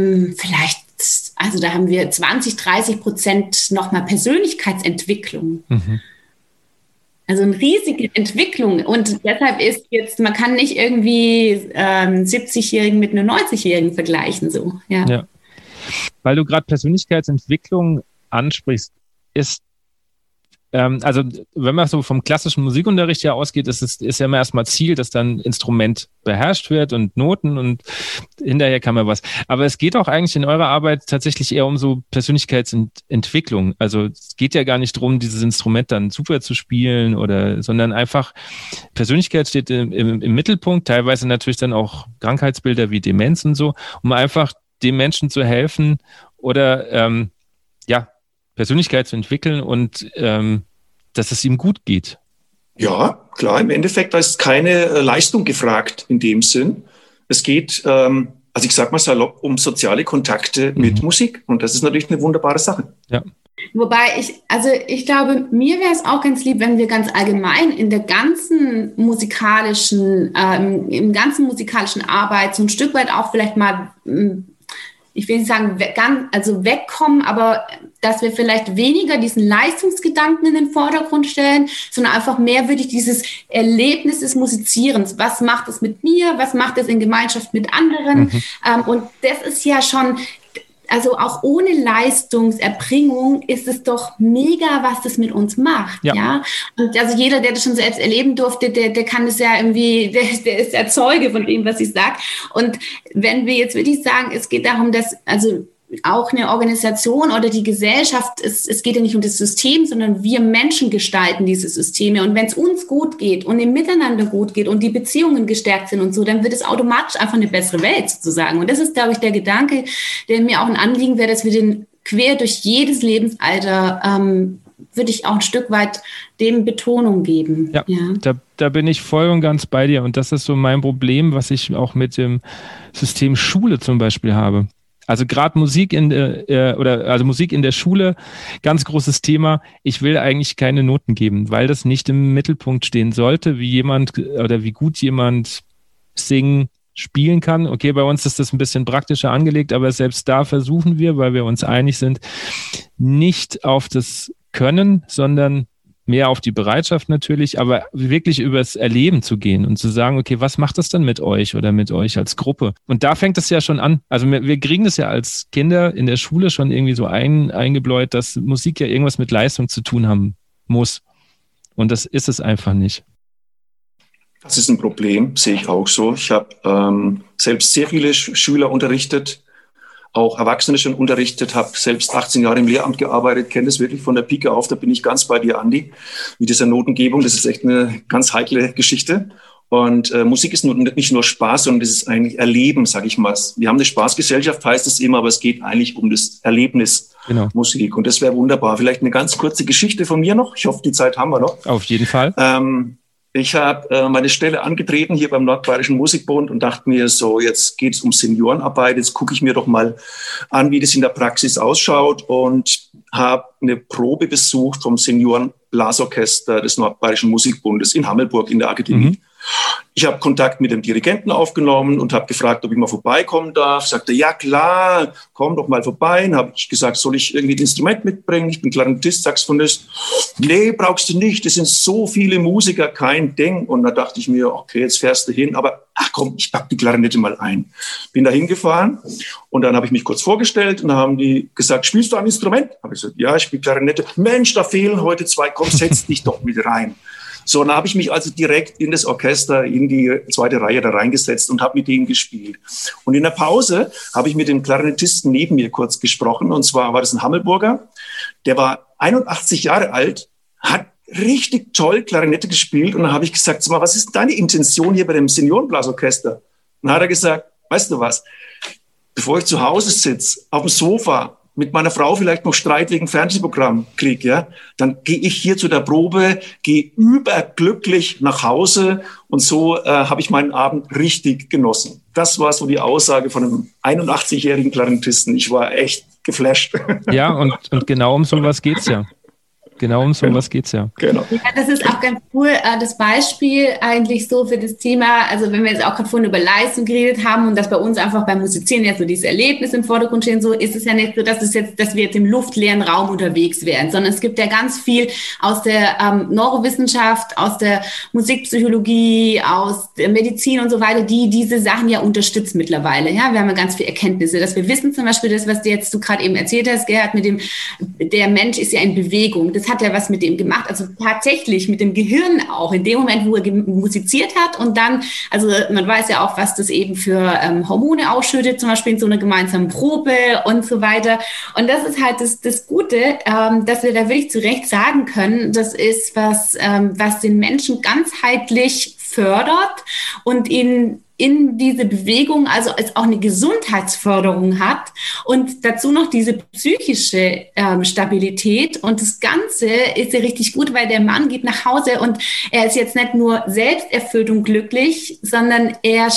also da haben wir 20-30% nochmal Persönlichkeitsentwicklung. Also eine riesige Entwicklung. Und deshalb ist jetzt, man kann nicht irgendwie einen 70-Jährigen mit einem 90-Jährigen vergleichen. So. Ja. Weil du gerade Persönlichkeitsentwicklung ansprichst, ist also wenn man so vom klassischen Musikunterricht ja ausgeht, ist ja immer erstmal Ziel, dass dann Instrument beherrscht wird und Noten und hinterher kann man was. Aber es geht auch eigentlich in eurer Arbeit tatsächlich eher um so Persönlichkeitsentwicklung. Also es geht ja gar nicht darum, dieses Instrument dann super zu spielen sondern einfach Persönlichkeit steht im Mittelpunkt, teilweise natürlich dann auch Krankheitsbilder wie Demenz und so, um einfach dem Menschen zu helfen oder Persönlichkeit zu entwickeln und dass es ihm gut geht. Ja, klar, im Endeffekt ist keine Leistung gefragt in dem Sinn. Es geht, also ich sag mal salopp, um soziale Kontakte mit Musik und das ist natürlich eine wunderbare Sache. Ja. Wobei ich glaube, mir wäre es auch ganz lieb, wenn wir ganz allgemein in der ganzen musikalischen, im ganzen musikalischen Arbeit so ein Stück weit auch vielleicht mal ich will nicht sagen, wegkommen, aber dass wir vielleicht weniger diesen Leistungsgedanken in den Vordergrund stellen, sondern einfach mehr wirklich dieses Erlebnis des Musizierens. Was macht es mit mir? Was macht es in Gemeinschaft mit anderen? Und das ist ja schon, also auch ohne Leistungserbringung ist es doch mega, was das mit uns macht. Ja. Und also jeder, der das schon selbst erleben durfte, der kann das ja irgendwie, der ist der Zeuge von dem, was ich sage. Und wenn wir jetzt wirklich sagen, es geht darum, dass also auch eine Organisation oder die Gesellschaft, es geht ja nicht um das System, sondern wir Menschen gestalten diese Systeme. Und wenn es uns gut geht und im Miteinander gut geht und die Beziehungen gestärkt sind und so, dann wird es automatisch einfach eine bessere Welt sozusagen. Und das ist, glaube ich, der Gedanke, der mir auch ein Anliegen wäre, dass wir den quer durch jedes Lebensalter, würde ich auch ein Stück weit dem Betonung geben. Ja. Da bin ich voll und ganz bei dir. Und das ist so mein Problem, was ich auch mit dem System Schule zum Beispiel habe. Also gerade Musik in der Schule, ganz großes Thema. Ich will eigentlich keine Noten geben, weil das nicht im Mittelpunkt stehen sollte, wie jemand oder wie gut jemand singen, spielen kann. Okay, bei uns ist das ein bisschen praktischer angelegt, aber selbst da versuchen wir, weil wir uns einig sind, nicht auf das Können, sondern mehr auf die Bereitschaft natürlich, aber wirklich übers Erleben zu gehen und zu sagen, okay, was macht das dann mit euch oder mit euch als Gruppe? Und da fängt es ja schon an. Also wir kriegen das ja als Kinder in der Schule schon irgendwie so eingebläut, dass Musik ja irgendwas mit Leistung zu tun haben muss. Und das ist es einfach nicht. Das ist ein Problem, sehe ich auch so. Ich habe selbst sehr viele Schüler unterrichtet, auch Erwachsene schon unterrichtet, habe selbst 18 Jahre im Lehramt gearbeitet, kenne das wirklich von der Pike auf, da bin ich ganz bei dir, Andi, mit dieser Notengebung. Das ist echt eine ganz heikle Geschichte. Und Musik ist nicht nur Spaß, sondern das ist eigentlich Erleben, sage ich mal. Wir haben eine Spaßgesellschaft, heißt es immer, aber es geht eigentlich um das Erlebnis Musik. Und das wäre wunderbar. Vielleicht eine ganz kurze Geschichte von mir noch. Ich hoffe, die Zeit haben wir noch. Auf jeden Fall. Ich habe meine Stelle angetreten hier beim Nordbayerischen Musikbund und dachte mir so, jetzt geht es um Seniorenarbeit, jetzt gucke ich mir doch mal an, wie das in der Praxis ausschaut und habe eine Probe besucht vom Seniorenblasorchester des Nordbayerischen Musikbundes in Hammelburg in der Akademie. Ich habe Kontakt mit dem Dirigenten aufgenommen und habe gefragt, ob ich mal vorbeikommen darf. Sagte, ja klar, komm doch mal vorbei. Dann habe ich gesagt, soll ich irgendwie ein Instrument mitbringen? Ich bin Klarinettist, Saxophonist. Nee, brauchst du nicht. Es sind so viele Musiker, kein Ding. Und da dachte ich mir, okay, jetzt fährst du hin. Aber ach komm, ich pack die Klarinette mal ein. Bin da hingefahren und dann habe ich mich kurz vorgestellt und dann haben die gesagt, spielst du ein Instrument? Habe ich gesagt, ja, ich spiele Klarinette. Mensch, da fehlen heute 2. Komm, setz dich doch mit rein. So, dann habe ich mich also direkt in das Orchester, in die zweite Reihe da reingesetzt und habe mit denen gespielt. Und in der Pause habe ich mit dem Klarinettisten neben mir kurz gesprochen. Und zwar war das ein Hammelburger, der war 81 Jahre alt, hat richtig toll Klarinette gespielt. Und dann habe ich gesagt, sag mal, was ist deine Intention hier bei dem Seniorenblasorchester? Und dann hat er gesagt, weißt du was, bevor ich zu Hause sitze, auf dem Sofa, mit meiner Frau vielleicht noch Streit wegen Fernsehprogramm kriege, ja, dann gehe ich hier zu der Probe, gehe überglücklich nach Hause und so habe ich meinen Abend richtig genossen. Das war so die Aussage von einem 81-jährigen Klarinettisten. Ich war echt geflasht. Ja, und genau um sowas geht's ja. Genau um sowas geht's ja. Genau. Ja, das ist auch ganz cool, das Beispiel eigentlich so für das Thema, also wenn wir jetzt auch gerade vorhin über Leistung geredet haben und dass bei uns einfach beim Musizieren ja so dieses Erlebnis im Vordergrund stehen, so ist es ja nicht so, dass wir jetzt im luftleeren Raum unterwegs wären, sondern es gibt ja ganz viel aus der Neurowissenschaft, aus der Musikpsychologie, aus der Medizin und so weiter, die diese Sachen ja unterstützt mittlerweile. Ja, wir haben ja ganz viele Erkenntnisse, dass wir wissen zum Beispiel das, was du gerade eben erzählt hast, Gerhard, der Mensch ist ja in Bewegung. Das hat ja was mit dem gemacht, also tatsächlich mit dem Gehirn auch, in dem Moment, wo er musiziert hat und dann, also man weiß ja auch, was das eben für Hormone ausschüttet, zum Beispiel in so einer gemeinsamen Probe und so weiter. Und das ist halt das Gute, dass wir da wirklich zu Recht sagen können, das ist was den Menschen ganzheitlich fördert und in diese Bewegung, also als auch eine Gesundheitsförderung hat und dazu noch diese psychische Stabilität. Und das Ganze ist ja richtig gut, weil der Mann geht nach Hause und er ist jetzt nicht nur selbsterfüllt und glücklich, sondern er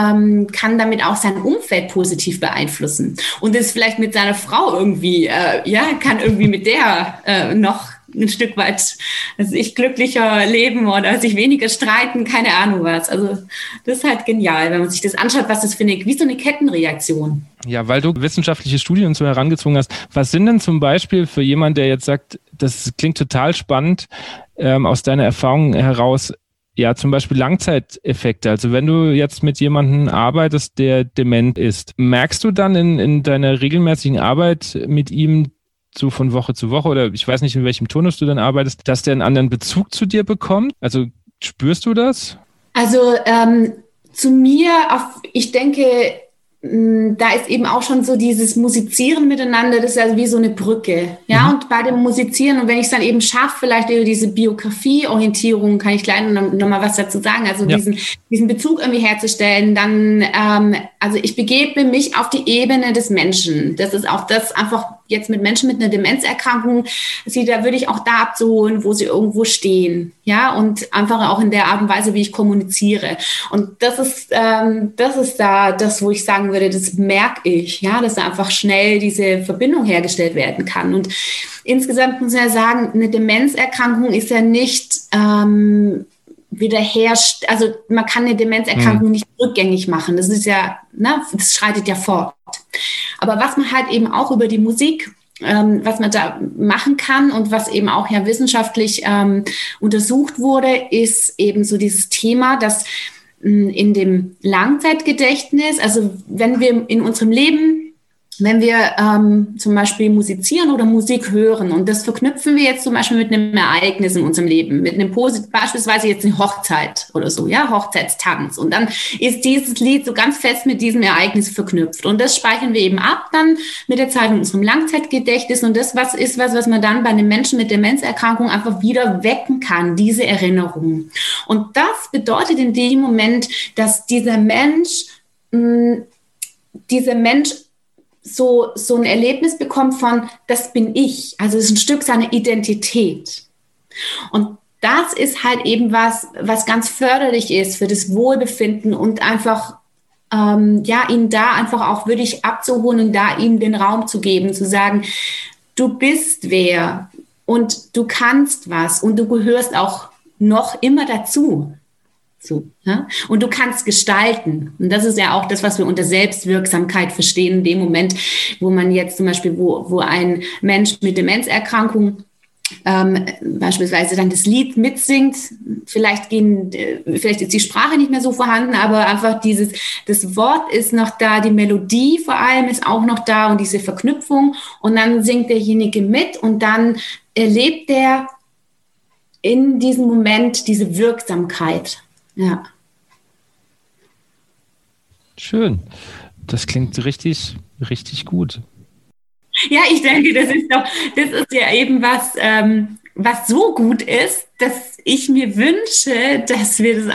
kann damit auch sein Umfeld positiv beeinflussen. Und ist vielleicht mit seiner Frau irgendwie, kann irgendwie mit der noch ein Stück weit, glücklicher leben oder sich weniger streiten, keine Ahnung was. Also das ist halt genial, wenn man sich das anschaut, was das wie so eine Kettenreaktion. Ja, weil du wissenschaftliche Studien so herangezwungen hast. Was sind denn zum Beispiel für jemanden, der jetzt sagt, das klingt total spannend, aus deiner Erfahrung heraus, ja, zum Beispiel Langzeiteffekte. Also wenn du jetzt mit jemandem arbeitest, der dement ist, merkst du dann in deiner regelmäßigen Arbeit mit ihm so von Woche zu Woche oder ich weiß nicht, in welchem Turnus du dann arbeitest, dass der einen anderen Bezug zu dir bekommt? Also spürst du das? Also zu mir, ich denke, da ist eben auch schon so dieses Musizieren miteinander, das ist also wie so eine Brücke. Ja, und bei dem Musizieren, und wenn ich es dann eben schaffe, vielleicht über diese Biografieorientierung, kann ich gleich noch mal was dazu sagen, also diesen Bezug irgendwie herzustellen, dann, also ich begebe mich auf die Ebene des Menschen. Das ist auch das einfach jetzt mit Menschen mit einer Demenzerkrankung, da würde ich auch da abzuholen, wo sie irgendwo stehen. Ja, und einfach auch in der Art und Weise, wie ich kommuniziere. Und das ist da das, wo ich sagen würde, das merke ich, ja, dass da einfach schnell diese Verbindung hergestellt werden kann. Und insgesamt muss ich ja sagen, eine Demenzerkrankung ist ja nicht also man kann eine Demenzerkrankung nicht rückgängig machen. Das ist ja, das schreitet ja fort. Aber was man halt eben auch über die Musik, was man da machen kann und was eben auch ja wissenschaftlich untersucht wurde, ist eben so dieses Thema, dass in dem Langzeitgedächtnis, also wenn wir in unserem Leben, wenn wir zum Beispiel musizieren oder Musik hören und das verknüpfen wir jetzt zum Beispiel mit einem Ereignis in unserem Leben, mit einem beispielsweise jetzt eine Hochzeit oder so, ja, Hochzeitstanz. Und dann ist dieses Lied so ganz fest mit diesem Ereignis verknüpft. Und das speichern wir eben ab dann mit der Zeit in unserem Langzeitgedächtnis. Und das was man dann bei einem Menschen mit Demenzerkrankung einfach wieder wecken kann, diese Erinnerung. Und das bedeutet in dem Moment, dass dieser Mensch so ein Erlebnis bekommt von, das bin ich. Also es ist ein Stück seiner Identität. Und das ist halt eben was ganz förderlich ist für das Wohlbefinden und einfach, ihn da einfach auch wirklich abzuholen und da ihm den Raum zu geben, zu sagen, du bist wer und du kannst was und du gehörst auch noch immer dazu. So, ja? Und du kannst gestalten. Und das ist ja auch das, was wir unter Selbstwirksamkeit verstehen, in dem Moment, wo man jetzt zum Beispiel, wo ein Mensch mit Demenzerkrankung beispielsweise dann das Lied mitsingt, vielleicht ist die Sprache nicht mehr so vorhanden, aber einfach das Wort ist noch da, die Melodie vor allem ist auch noch da und diese Verknüpfung und dann singt derjenige mit und dann erlebt er in diesem Moment diese Wirksamkeit. Ja. Schön. Das klingt richtig, richtig gut. Ja, ich denke, das ist ja eben was so gut ist, dass ich mir wünsche, dass wir das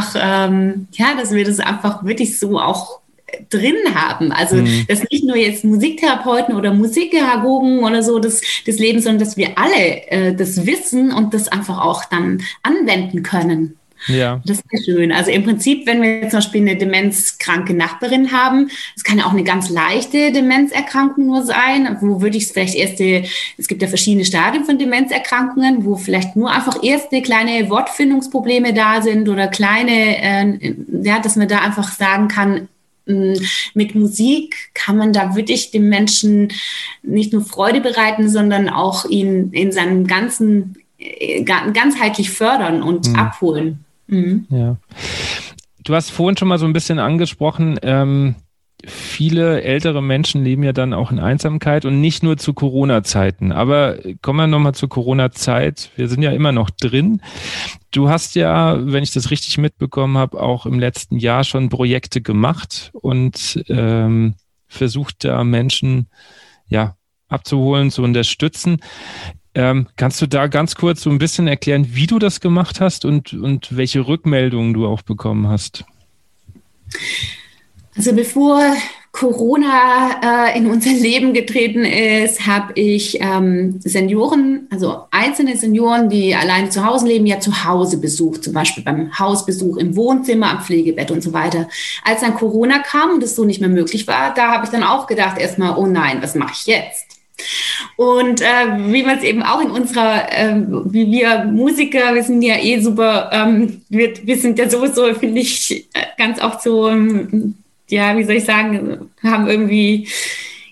einfach, wirklich so auch drin haben. Also, dass nicht nur jetzt Musiktherapeuten oder Musikpädagogen oder so das leben, sondern dass wir alle das wissen und das einfach auch dann anwenden können. Ja. Das ist schön. Also im Prinzip, wenn wir jetzt zum Beispiel eine demenzkranke Nachbarin haben, es kann ja auch eine ganz leichte Demenzerkrankung nur sein, wo würde ich es vielleicht es gibt ja verschiedene Stadien von Demenzerkrankungen, wo vielleicht nur einfach erste kleine Wortfindungsprobleme da sind oder kleine, dass man da einfach sagen kann, mit Musik kann man da wirklich dem Menschen nicht nur Freude bereiten, sondern auch ihn in seinem ganzheitlich fördern und abholen. Ja. Du hast vorhin schon mal so ein bisschen angesprochen, viele ältere Menschen leben ja dann auch in Einsamkeit und nicht nur zu Corona-Zeiten. Aber kommen wir nochmal zur Corona-Zeit. Wir sind ja immer noch drin. Du hast ja, wenn ich das richtig mitbekommen habe, auch im letzten Jahr schon Projekte gemacht und versucht da Menschen abzuholen, zu unterstützen. Kannst du da ganz kurz so ein bisschen erklären, wie du das gemacht hast und welche Rückmeldungen du auch bekommen hast? Also bevor Corona in unser Leben getreten ist, habe ich Senioren, also einzelne Senioren, die alleine zu Hause leben, ja zu Hause besucht, zum Beispiel beim Hausbesuch im Wohnzimmer, am Pflegebett und so weiter. Als dann Corona kam und es so nicht mehr möglich war, da habe ich dann auch gedacht erstmal, oh nein, was mache ich jetzt? Und wie man es eben auch in unserer, wie wir Musiker, wir sind ja super, wir sind ja sowieso, finde ich, ganz oft so, wie soll ich sagen, haben irgendwie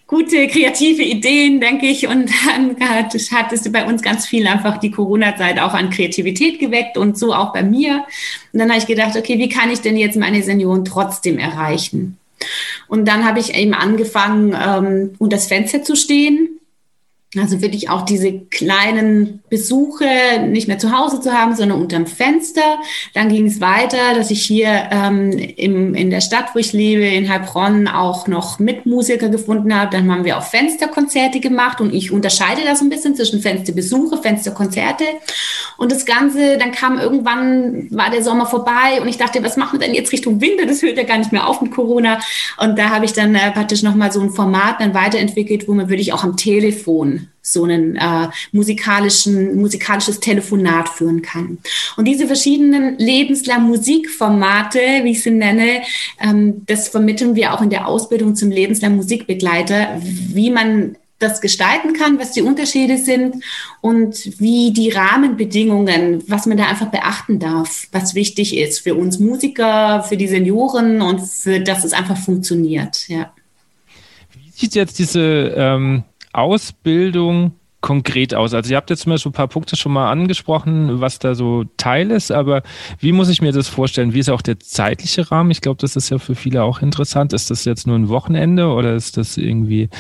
gute kreative Ideen, denke ich. Und dann hat es bei uns ganz viel einfach die Corona-Zeit auch an Kreativität geweckt und so auch bei mir. Und dann habe ich gedacht, okay, wie kann ich denn jetzt meine Senioren trotzdem erreichen? Und dann habe ich eben angefangen, unter das Fenster zu stehen. Also wirklich auch diese kleinen Besuche nicht mehr zu Hause zu haben, sondern unterm Fenster. Dann ging es weiter, dass ich hier in der Stadt, wo ich lebe, in Heilbronn, auch noch Mitmusiker gefunden habe. Dann haben wir auch Fensterkonzerte gemacht und ich unterscheide das ein bisschen zwischen Fensterbesuche, Fensterkonzerte. Und das Ganze, dann kam irgendwann, war der Sommer vorbei und ich dachte, was machen wir denn jetzt Richtung Winter? Das hört ja gar nicht mehr auf mit Corona. Und da habe ich dann praktisch nochmal so ein Format dann weiterentwickelt, wo man wirklich auch am Telefon so ein musikalisches Telefonat führen kann. Und diese verschiedenen lebenslang Musikformate, wie ich sie nenne, das vermitteln wir auch in der Ausbildung zum lebenslang Musikbegleiter, wie man das gestalten kann, was die Unterschiede sind und wie die Rahmenbedingungen, was man da einfach beachten darf, was wichtig ist für uns Musiker, für die Senioren und für, dass es einfach funktioniert. Ja. Wie sieht jetzt diese Ausbildung konkret aus? Also ihr habt jetzt mal so ein paar Punkte schon mal angesprochen, was da so Teil ist, aber wie muss ich mir das vorstellen? Wie ist auch der zeitliche Rahmen? Ich glaube, das ist ja für viele auch interessant. Ist das jetzt nur ein Wochenende oder ist das irgendwie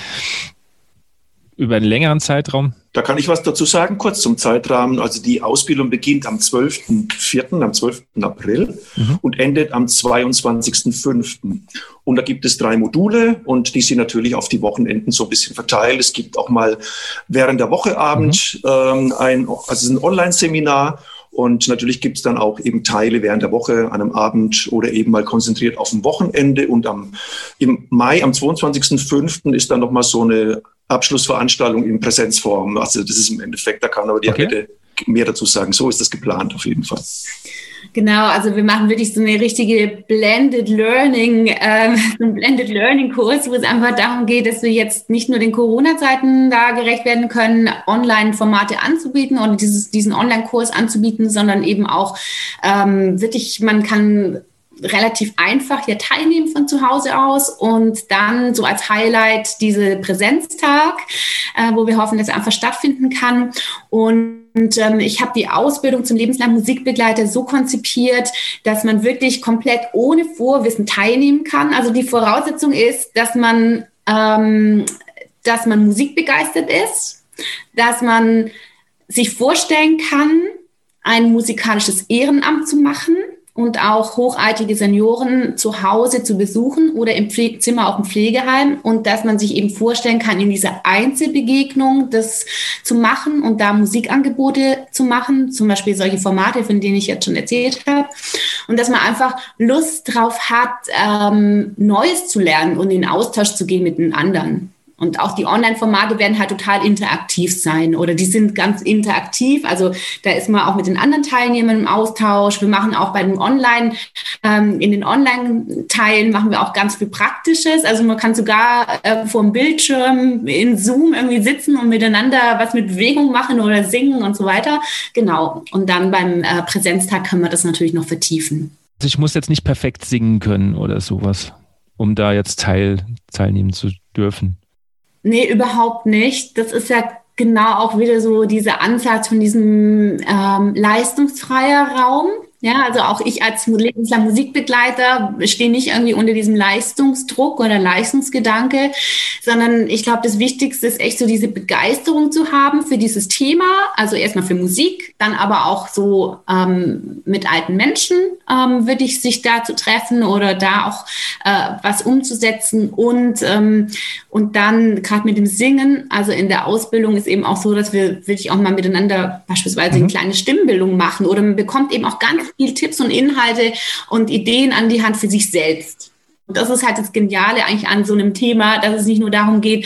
über einen längeren Zeitraum? Da kann ich was dazu sagen, kurz zum Zeitrahmen. Also die Ausbildung beginnt am 12.04., am 12. April und endet am 22.05. Und da gibt es 3 Module und die sind natürlich auf die Wochenenden so ein bisschen verteilt. Es gibt auch mal während der Woche Abend ein Online-Seminar. Und natürlich gibt es dann auch eben Teile während der Woche, an einem Abend oder eben mal konzentriert auf ein Wochenende. Und im Mai, am 22.05. ist dann nochmal so eine Abschlussveranstaltung in Präsenzform. Also das ist im Endeffekt, da kann aber die Annette mehr dazu sagen. So ist das geplant auf jeden Fall. Genau, also wir machen wirklich so eine richtige Blended Learning, Kurs, wo es einfach darum geht, dass wir jetzt nicht nur den Corona-Zeiten da gerecht werden können, Online-Formate anzubieten oder diesen Online-Kurs anzubieten, sondern eben auch wirklich, man kann relativ einfach hier teilnehmen von zu Hause aus und dann so als Highlight diese Präsenztag, wo wir hoffen, dass er einfach stattfinden kann. Und ich habe die Ausbildung zum lebenslangen Musikbegleiter so konzipiert, dass man wirklich komplett ohne Vorwissen teilnehmen kann. Also die Voraussetzung ist, dass man musikbegeistert ist, dass man sich vorstellen kann, ein musikalisches Ehrenamt zu machen und auch hochaltige Senioren zu Hause zu besuchen oder im Zimmer auch im Pflegeheim und dass man sich eben vorstellen kann, in dieser Einzelbegegnung das zu machen und da Musikangebote zu machen, zum Beispiel solche Formate, von denen ich jetzt schon erzählt habe, und dass man einfach Lust drauf hat, Neues zu lernen und in Austausch zu gehen mit den anderen. Und auch die Online-Formate werden halt total interaktiv sein oder die sind ganz interaktiv. Also da ist man auch mit den anderen Teilnehmern im Austausch. Wir machen auch bei den in den Online-Teilen machen wir auch ganz viel Praktisches. Also man kann sogar vor dem Bildschirm in Zoom irgendwie sitzen und miteinander was mit Bewegung machen oder singen und so weiter. Genau. Und dann beim Präsenztag können wir das natürlich noch vertiefen. Also ich muss jetzt nicht perfekt singen können oder sowas, um da jetzt teilnehmen zu dürfen. Nee, überhaupt nicht. Das ist ja genau auch wieder so dieser Ansatz von diesem leistungsfreier Raum. Ja, also auch ich als lebenslang Musikbegleiter stehe nicht irgendwie unter diesem Leistungsdruck oder Leistungsgedanke, sondern ich glaube, das Wichtigste ist echt so diese Begeisterung zu haben für dieses Thema. Also erstmal für Musik, dann aber auch so mit alten Menschen würde ich sich da zu treffen oder da auch was umzusetzen und dann gerade mit dem Singen, also in der Ausbildung ist eben auch so, dass wir wirklich auch mal miteinander beispielsweise eine kleine Stimmbildung machen oder man bekommt eben auch ganz viel Tipps und Inhalte und Ideen an die Hand für sich selbst. Und das ist halt das Geniale eigentlich an so einem Thema, dass es nicht nur darum geht,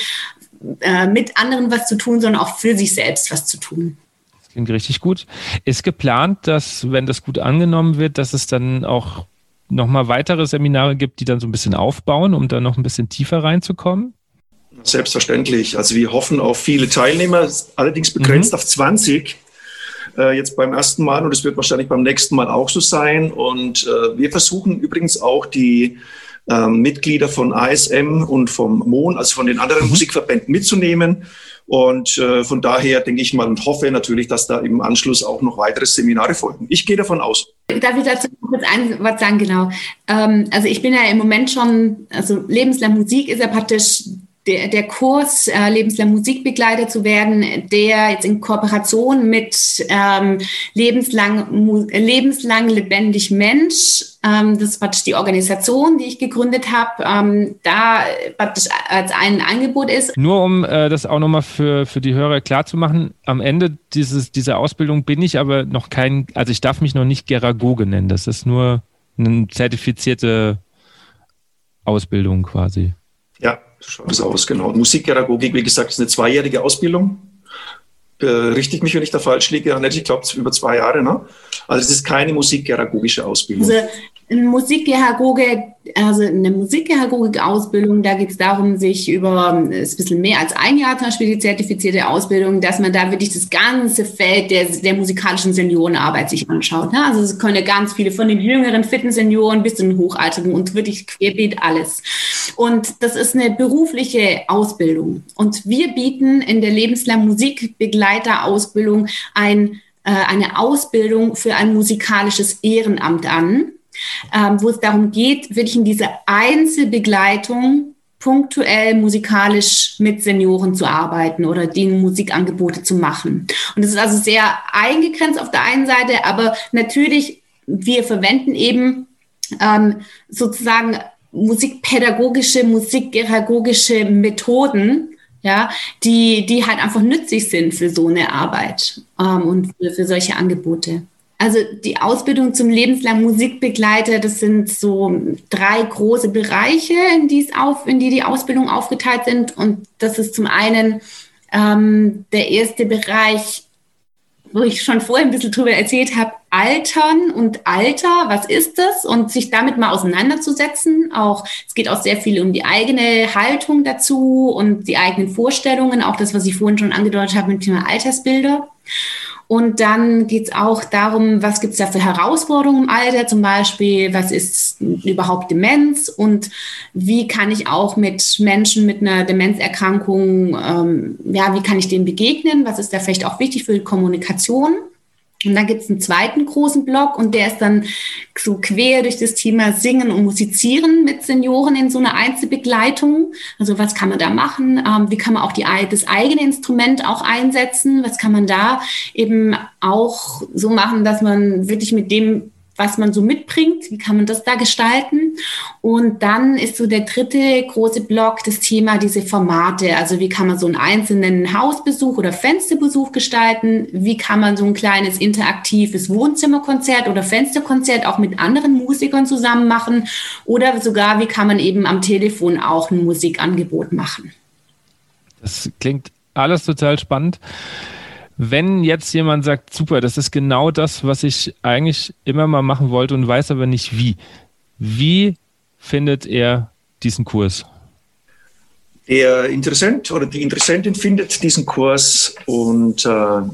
mit anderen was zu tun, sondern auch für sich selbst was zu tun. Das klingt richtig gut. Ist geplant, dass, wenn das gut angenommen wird, dass es dann auch nochmal weitere Seminare gibt, die dann so ein bisschen aufbauen, um da noch ein bisschen tiefer reinzukommen? Selbstverständlich. Also wir hoffen auf viele Teilnehmer, allerdings begrenzt auf 20. Jetzt beim ersten Mal und es wird wahrscheinlich beim nächsten Mal auch so sein. Und wir versuchen übrigens auch die Mitglieder von ASM und vom MON, also von den anderen Musikverbänden mitzunehmen. Und von daher denke ich mal und hoffe natürlich, dass da im Anschluss auch noch weitere Seminare folgen. Ich gehe davon aus. Darf ich dazu kurz was sagen? Genau. Also ich bin ja im Moment schon, also lebenslang Musik ist ja praktisch der Kurs, lebenslang Musikbegleiter zu werden, der jetzt in Kooperation mit lebenslang lebendig Mensch, das ist praktisch die Organisation, die ich gegründet habe, da praktisch als ein Angebot ist. Nur um das auch nochmal für die Hörer klar zu machen, am Ende dieser Ausbildung bin ich aber noch also ich darf mich noch nicht Geragoge nennen, das ist nur eine zertifizierte Ausbildung quasi. Ja, so schaut es aus, genau. Musikpädagogik, wie gesagt, ist eine 2-jährige Ausbildung. Richtig mich, wenn ich da falsch liege, Annette, ich glaube, über 2 Jahre, ne? Also es ist keine musikpädagogische Ausbildung. Also eine Musikpädagogik-Ausbildung, da geht es darum, sich über, ist ein bisschen mehr als 1 Jahr zum Beispiel die zertifizierte Ausbildung, dass man da wirklich das ganze Feld der musikalischen Seniorenarbeit sich anschaut. Ne? Also es können ja ganz viele von den jüngeren, fitten Senioren bis zu den Hochaltrigen und wirklich querbeet alles. Und das ist eine berufliche Ausbildung. Und wir bieten in der lebenslangen Musikbegleiterausbildung eine Ausbildung für ein musikalisches Ehrenamt an, wo es darum geht, wirklich in dieser Einzelbegleitung punktuell musikalisch mit Senioren zu arbeiten oder denen Musikangebote zu machen. Und das ist also sehr eingegrenzt auf der einen Seite, aber natürlich, wir verwenden eben sozusagen musikpädagogische, musikpädagogische Methoden, ja, die halt einfach nützlich sind für so eine Arbeit und für solche Angebote. Also die Ausbildung zum lebenslangen Musikbegleiter, das sind so 3 große Bereiche, in die die Ausbildung aufgeteilt sind. Und das ist zum einen der erste Bereich, wo ich schon vorher ein bisschen drüber erzählt habe, Altern und Alter, was ist das? Und sich damit mal auseinanderzusetzen. Es geht auch sehr viel um die eigene Haltung dazu und die eigenen Vorstellungen, auch das, was ich vorhin schon angedeutet habe mit dem Thema Altersbilder. Und dann geht es auch darum, was gibt es da für Herausforderungen im Alter, zum Beispiel, was ist überhaupt Demenz und wie kann ich auch mit Menschen mit einer Demenzerkrankung, wie kann ich denen begegnen, was ist da vielleicht auch wichtig für die Kommunikation. Und dann gibt es einen zweiten großen Block und der ist dann so quer durch das Thema Singen und Musizieren mit Senioren in so einer Einzelbegleitung. Also was kann man da machen? Wie kann man auch das eigene Instrument auch einsetzen? Was kann man da eben auch so machen, dass man wirklich mit dem, was man so mitbringt, wie kann man das da gestalten? Und dann ist so der dritte große Block das Thema diese Formate. Also wie kann man so einen einzelnen Hausbesuch oder Fensterbesuch gestalten? Wie kann man so ein kleines interaktives Wohnzimmerkonzert oder Fensterkonzert auch mit anderen Musikern zusammen machen? Oder sogar, wie kann man eben am Telefon auch ein Musikangebot machen? Das klingt alles total spannend. Wenn jetzt jemand sagt, super, das ist genau das, was ich eigentlich immer mal machen wollte und weiß aber nicht wie. Wie findet er diesen Kurs? Der Interessent oder die Interessentin findet diesen Kurs unter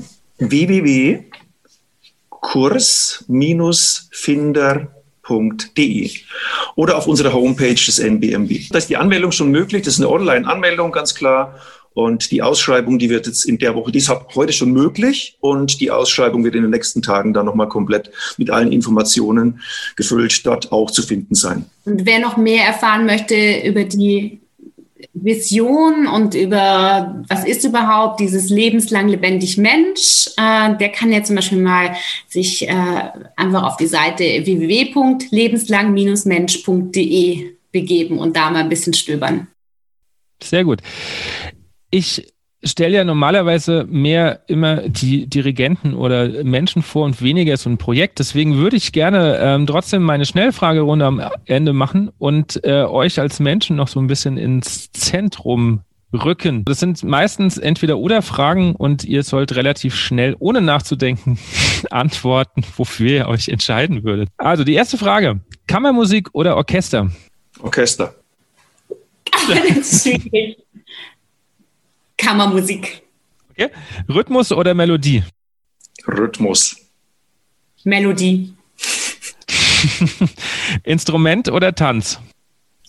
www.kurs-finder.de oder auf unserer Homepage des NBMB. Da ist die Anmeldung schon möglich, das ist eine Online-Anmeldung, ganz klar. Und die Ausschreibung, die wird jetzt in der Woche, die ist heute schon möglich und die Ausschreibung wird in den nächsten Tagen dann nochmal komplett mit allen Informationen gefüllt dort auch zu finden sein. Und wer noch mehr erfahren möchte über die Vision und über was ist überhaupt dieses lebenslang lebendig Mensch, der kann ja zum Beispiel mal sich einfach auf die Seite www.lebenslang-mensch.de begeben und da mal ein bisschen stöbern. Sehr gut. Ich stelle ja normalerweise mehr immer die Dirigenten oder Menschen vor und weniger so ein Projekt. Deswegen würde ich gerne trotzdem meine Schnellfragerunde am Ende machen und euch als Menschen noch so ein bisschen ins Zentrum rücken. Das sind meistens Entweder-oder-Fragen und ihr sollt relativ schnell, ohne nachzudenken, antworten, wofür ihr euch entscheiden würdet. Also die erste Frage. Kammermusik oder Orchester? Orchester. Das ist schwierig. Kammermusik. Okay. Rhythmus oder Melodie? Rhythmus. Melodie. Instrument oder Tanz?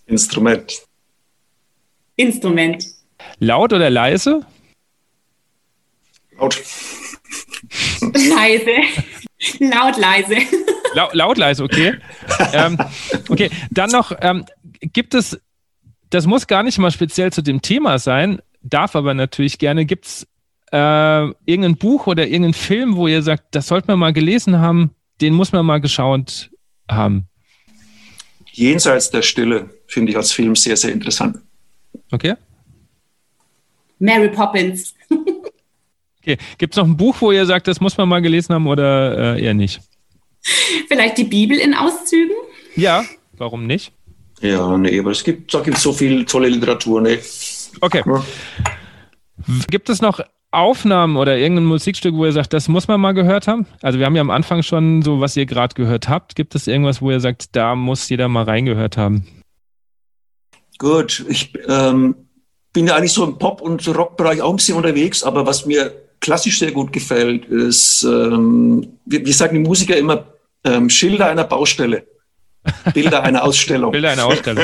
Instrument. Instrument. Laut oder leise? Laut. Leise. Laut, leise. Laut, leise, okay. Okay, dann noch, gibt es, das muss gar nicht mal speziell zu dem Thema sein, darf aber natürlich gerne, gibt es irgendein Buch oder irgendeinen Film, wo ihr sagt, das sollte man mal gelesen haben, den muss man mal geschaut haben? Jenseits der Stille finde ich als Film sehr, sehr interessant. Okay. Mary Poppins. Okay. Gibt es noch ein Buch, wo ihr sagt, das muss man mal gelesen haben oder eher nicht? Vielleicht die Bibel in Auszügen? Ja, warum nicht? Ja, nee, aber da gibt so viel tolle Literatur, nee. Okay. Ja. Gibt es noch Aufnahmen oder irgendein Musikstück, wo ihr sagt, das muss man mal gehört haben? Also wir haben ja am Anfang schon so, was ihr gerade gehört habt. Gibt es irgendwas, wo ihr sagt, da muss jeder mal reingehört haben? Gut, ich bin ja eigentlich so im Pop- und Rockbereich auch ein bisschen unterwegs, aber was mir klassisch sehr gut gefällt, ist, wir sagen die Musiker immer, Schilder einer Baustelle, Bilder einer Ausstellung. Bilder einer Ausstellung.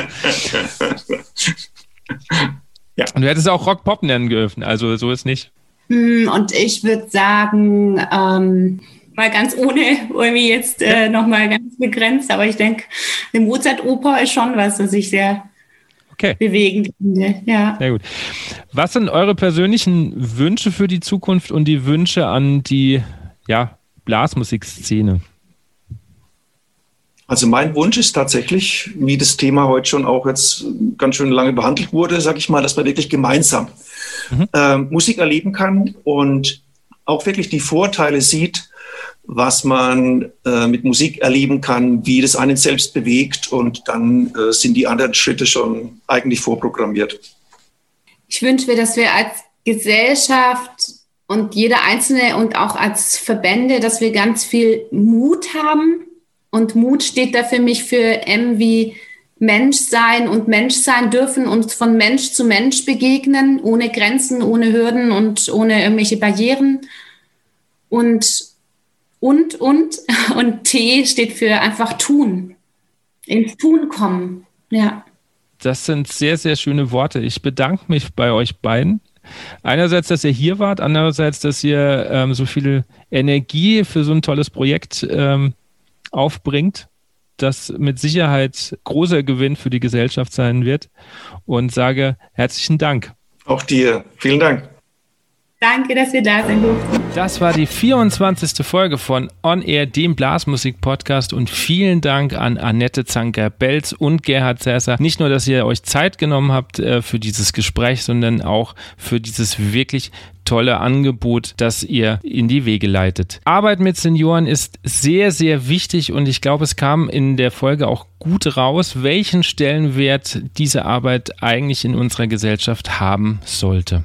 Ja. Und du hättest auch Rock-Pop nennen dürfen, also so ist nicht. Und ich würde sagen, mal ganz ohne irgendwie jetzt nochmal ganz begrenzt, aber ich denke, eine Mozart-Oper ist schon was ich sehr bewegend finde. Ja. Sehr gut. Was sind eure persönlichen Wünsche für die Zukunft und die Wünsche an die Blasmusikszene? Also mein Wunsch ist tatsächlich, wie das Thema heute schon auch jetzt ganz schön lange behandelt wurde, sage ich mal, dass man wirklich gemeinsam Musik erleben kann und auch wirklich die Vorteile sieht, was man mit Musik erleben kann, wie das einen selbst bewegt, und dann sind die anderen Schritte schon eigentlich vorprogrammiert. Ich wünsche mir, dass wir als Gesellschaft und jeder Einzelne und auch als Verbände, dass wir ganz viel Mut haben. Und Mut steht da für mich für M wie Mensch sein und Mensch sein dürfen und von Mensch zu Mensch begegnen, ohne Grenzen, ohne Hürden und ohne irgendwelche Barrieren. Und T steht für einfach tun, ins Tun kommen. Ja. Das sind sehr, sehr schöne Worte. Ich bedanke mich bei euch beiden. Einerseits, dass ihr hier wart, andererseits, dass ihr so viel Energie für so ein tolles Projekt aufbringt, das mit Sicherheit großer Gewinn für die Gesellschaft sein wird, und sage herzlichen Dank. Auch dir. Vielen Dank. Danke, dass wir da sein durften. Das war die 24. Folge von On Air, dem Blasmusik-Podcast, und vielen Dank an Annette Zanker-Belz und Gerhard Sasser. Nicht nur, dass ihr euch Zeit genommen habt für dieses Gespräch, sondern auch für dieses wirklich tolle Angebot, das ihr in die Wege leitet. Arbeit mit Senioren ist sehr, sehr wichtig, und ich glaube, es kam in der Folge auch gut raus, welchen Stellenwert diese Arbeit eigentlich in unserer Gesellschaft haben sollte.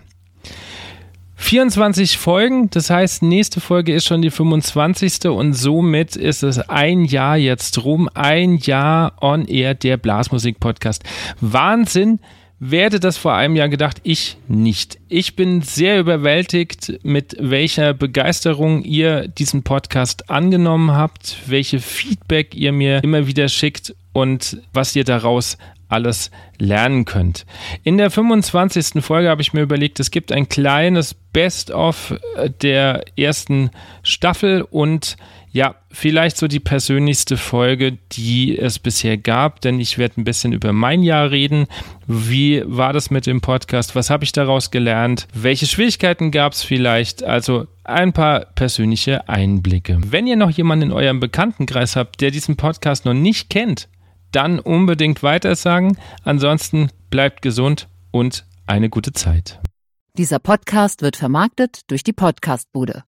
24 Folgen, das heißt, nächste Folge ist schon die 25. und somit ist es ein Jahr jetzt rum, ein Jahr On Air, der Blasmusik-Podcast. Wahnsinn! Wer hätte das vor einem Jahr gedacht? Ich nicht. Ich bin sehr überwältigt, mit welcher Begeisterung ihr diesen Podcast angenommen habt, welche Feedback ihr mir immer wieder schickt und was ihr daraus alles lernen könnt. In der 25. Folge habe ich mir überlegt, es gibt ein kleines Best-of der ersten Staffel und ja, vielleicht so die persönlichste Folge, die es bisher gab, denn ich werde ein bisschen über mein Jahr reden. Wie war das mit dem Podcast? Was habe ich daraus gelernt? Welche Schwierigkeiten gab es vielleicht? Also ein paar persönliche Einblicke. Wenn ihr noch jemanden in eurem Bekanntenkreis habt, der diesen Podcast noch nicht kennt, dann unbedingt weitersagen. Ansonsten bleibt gesund und eine gute Zeit. Dieser Podcast wird vermarktet durch die Podcastbude.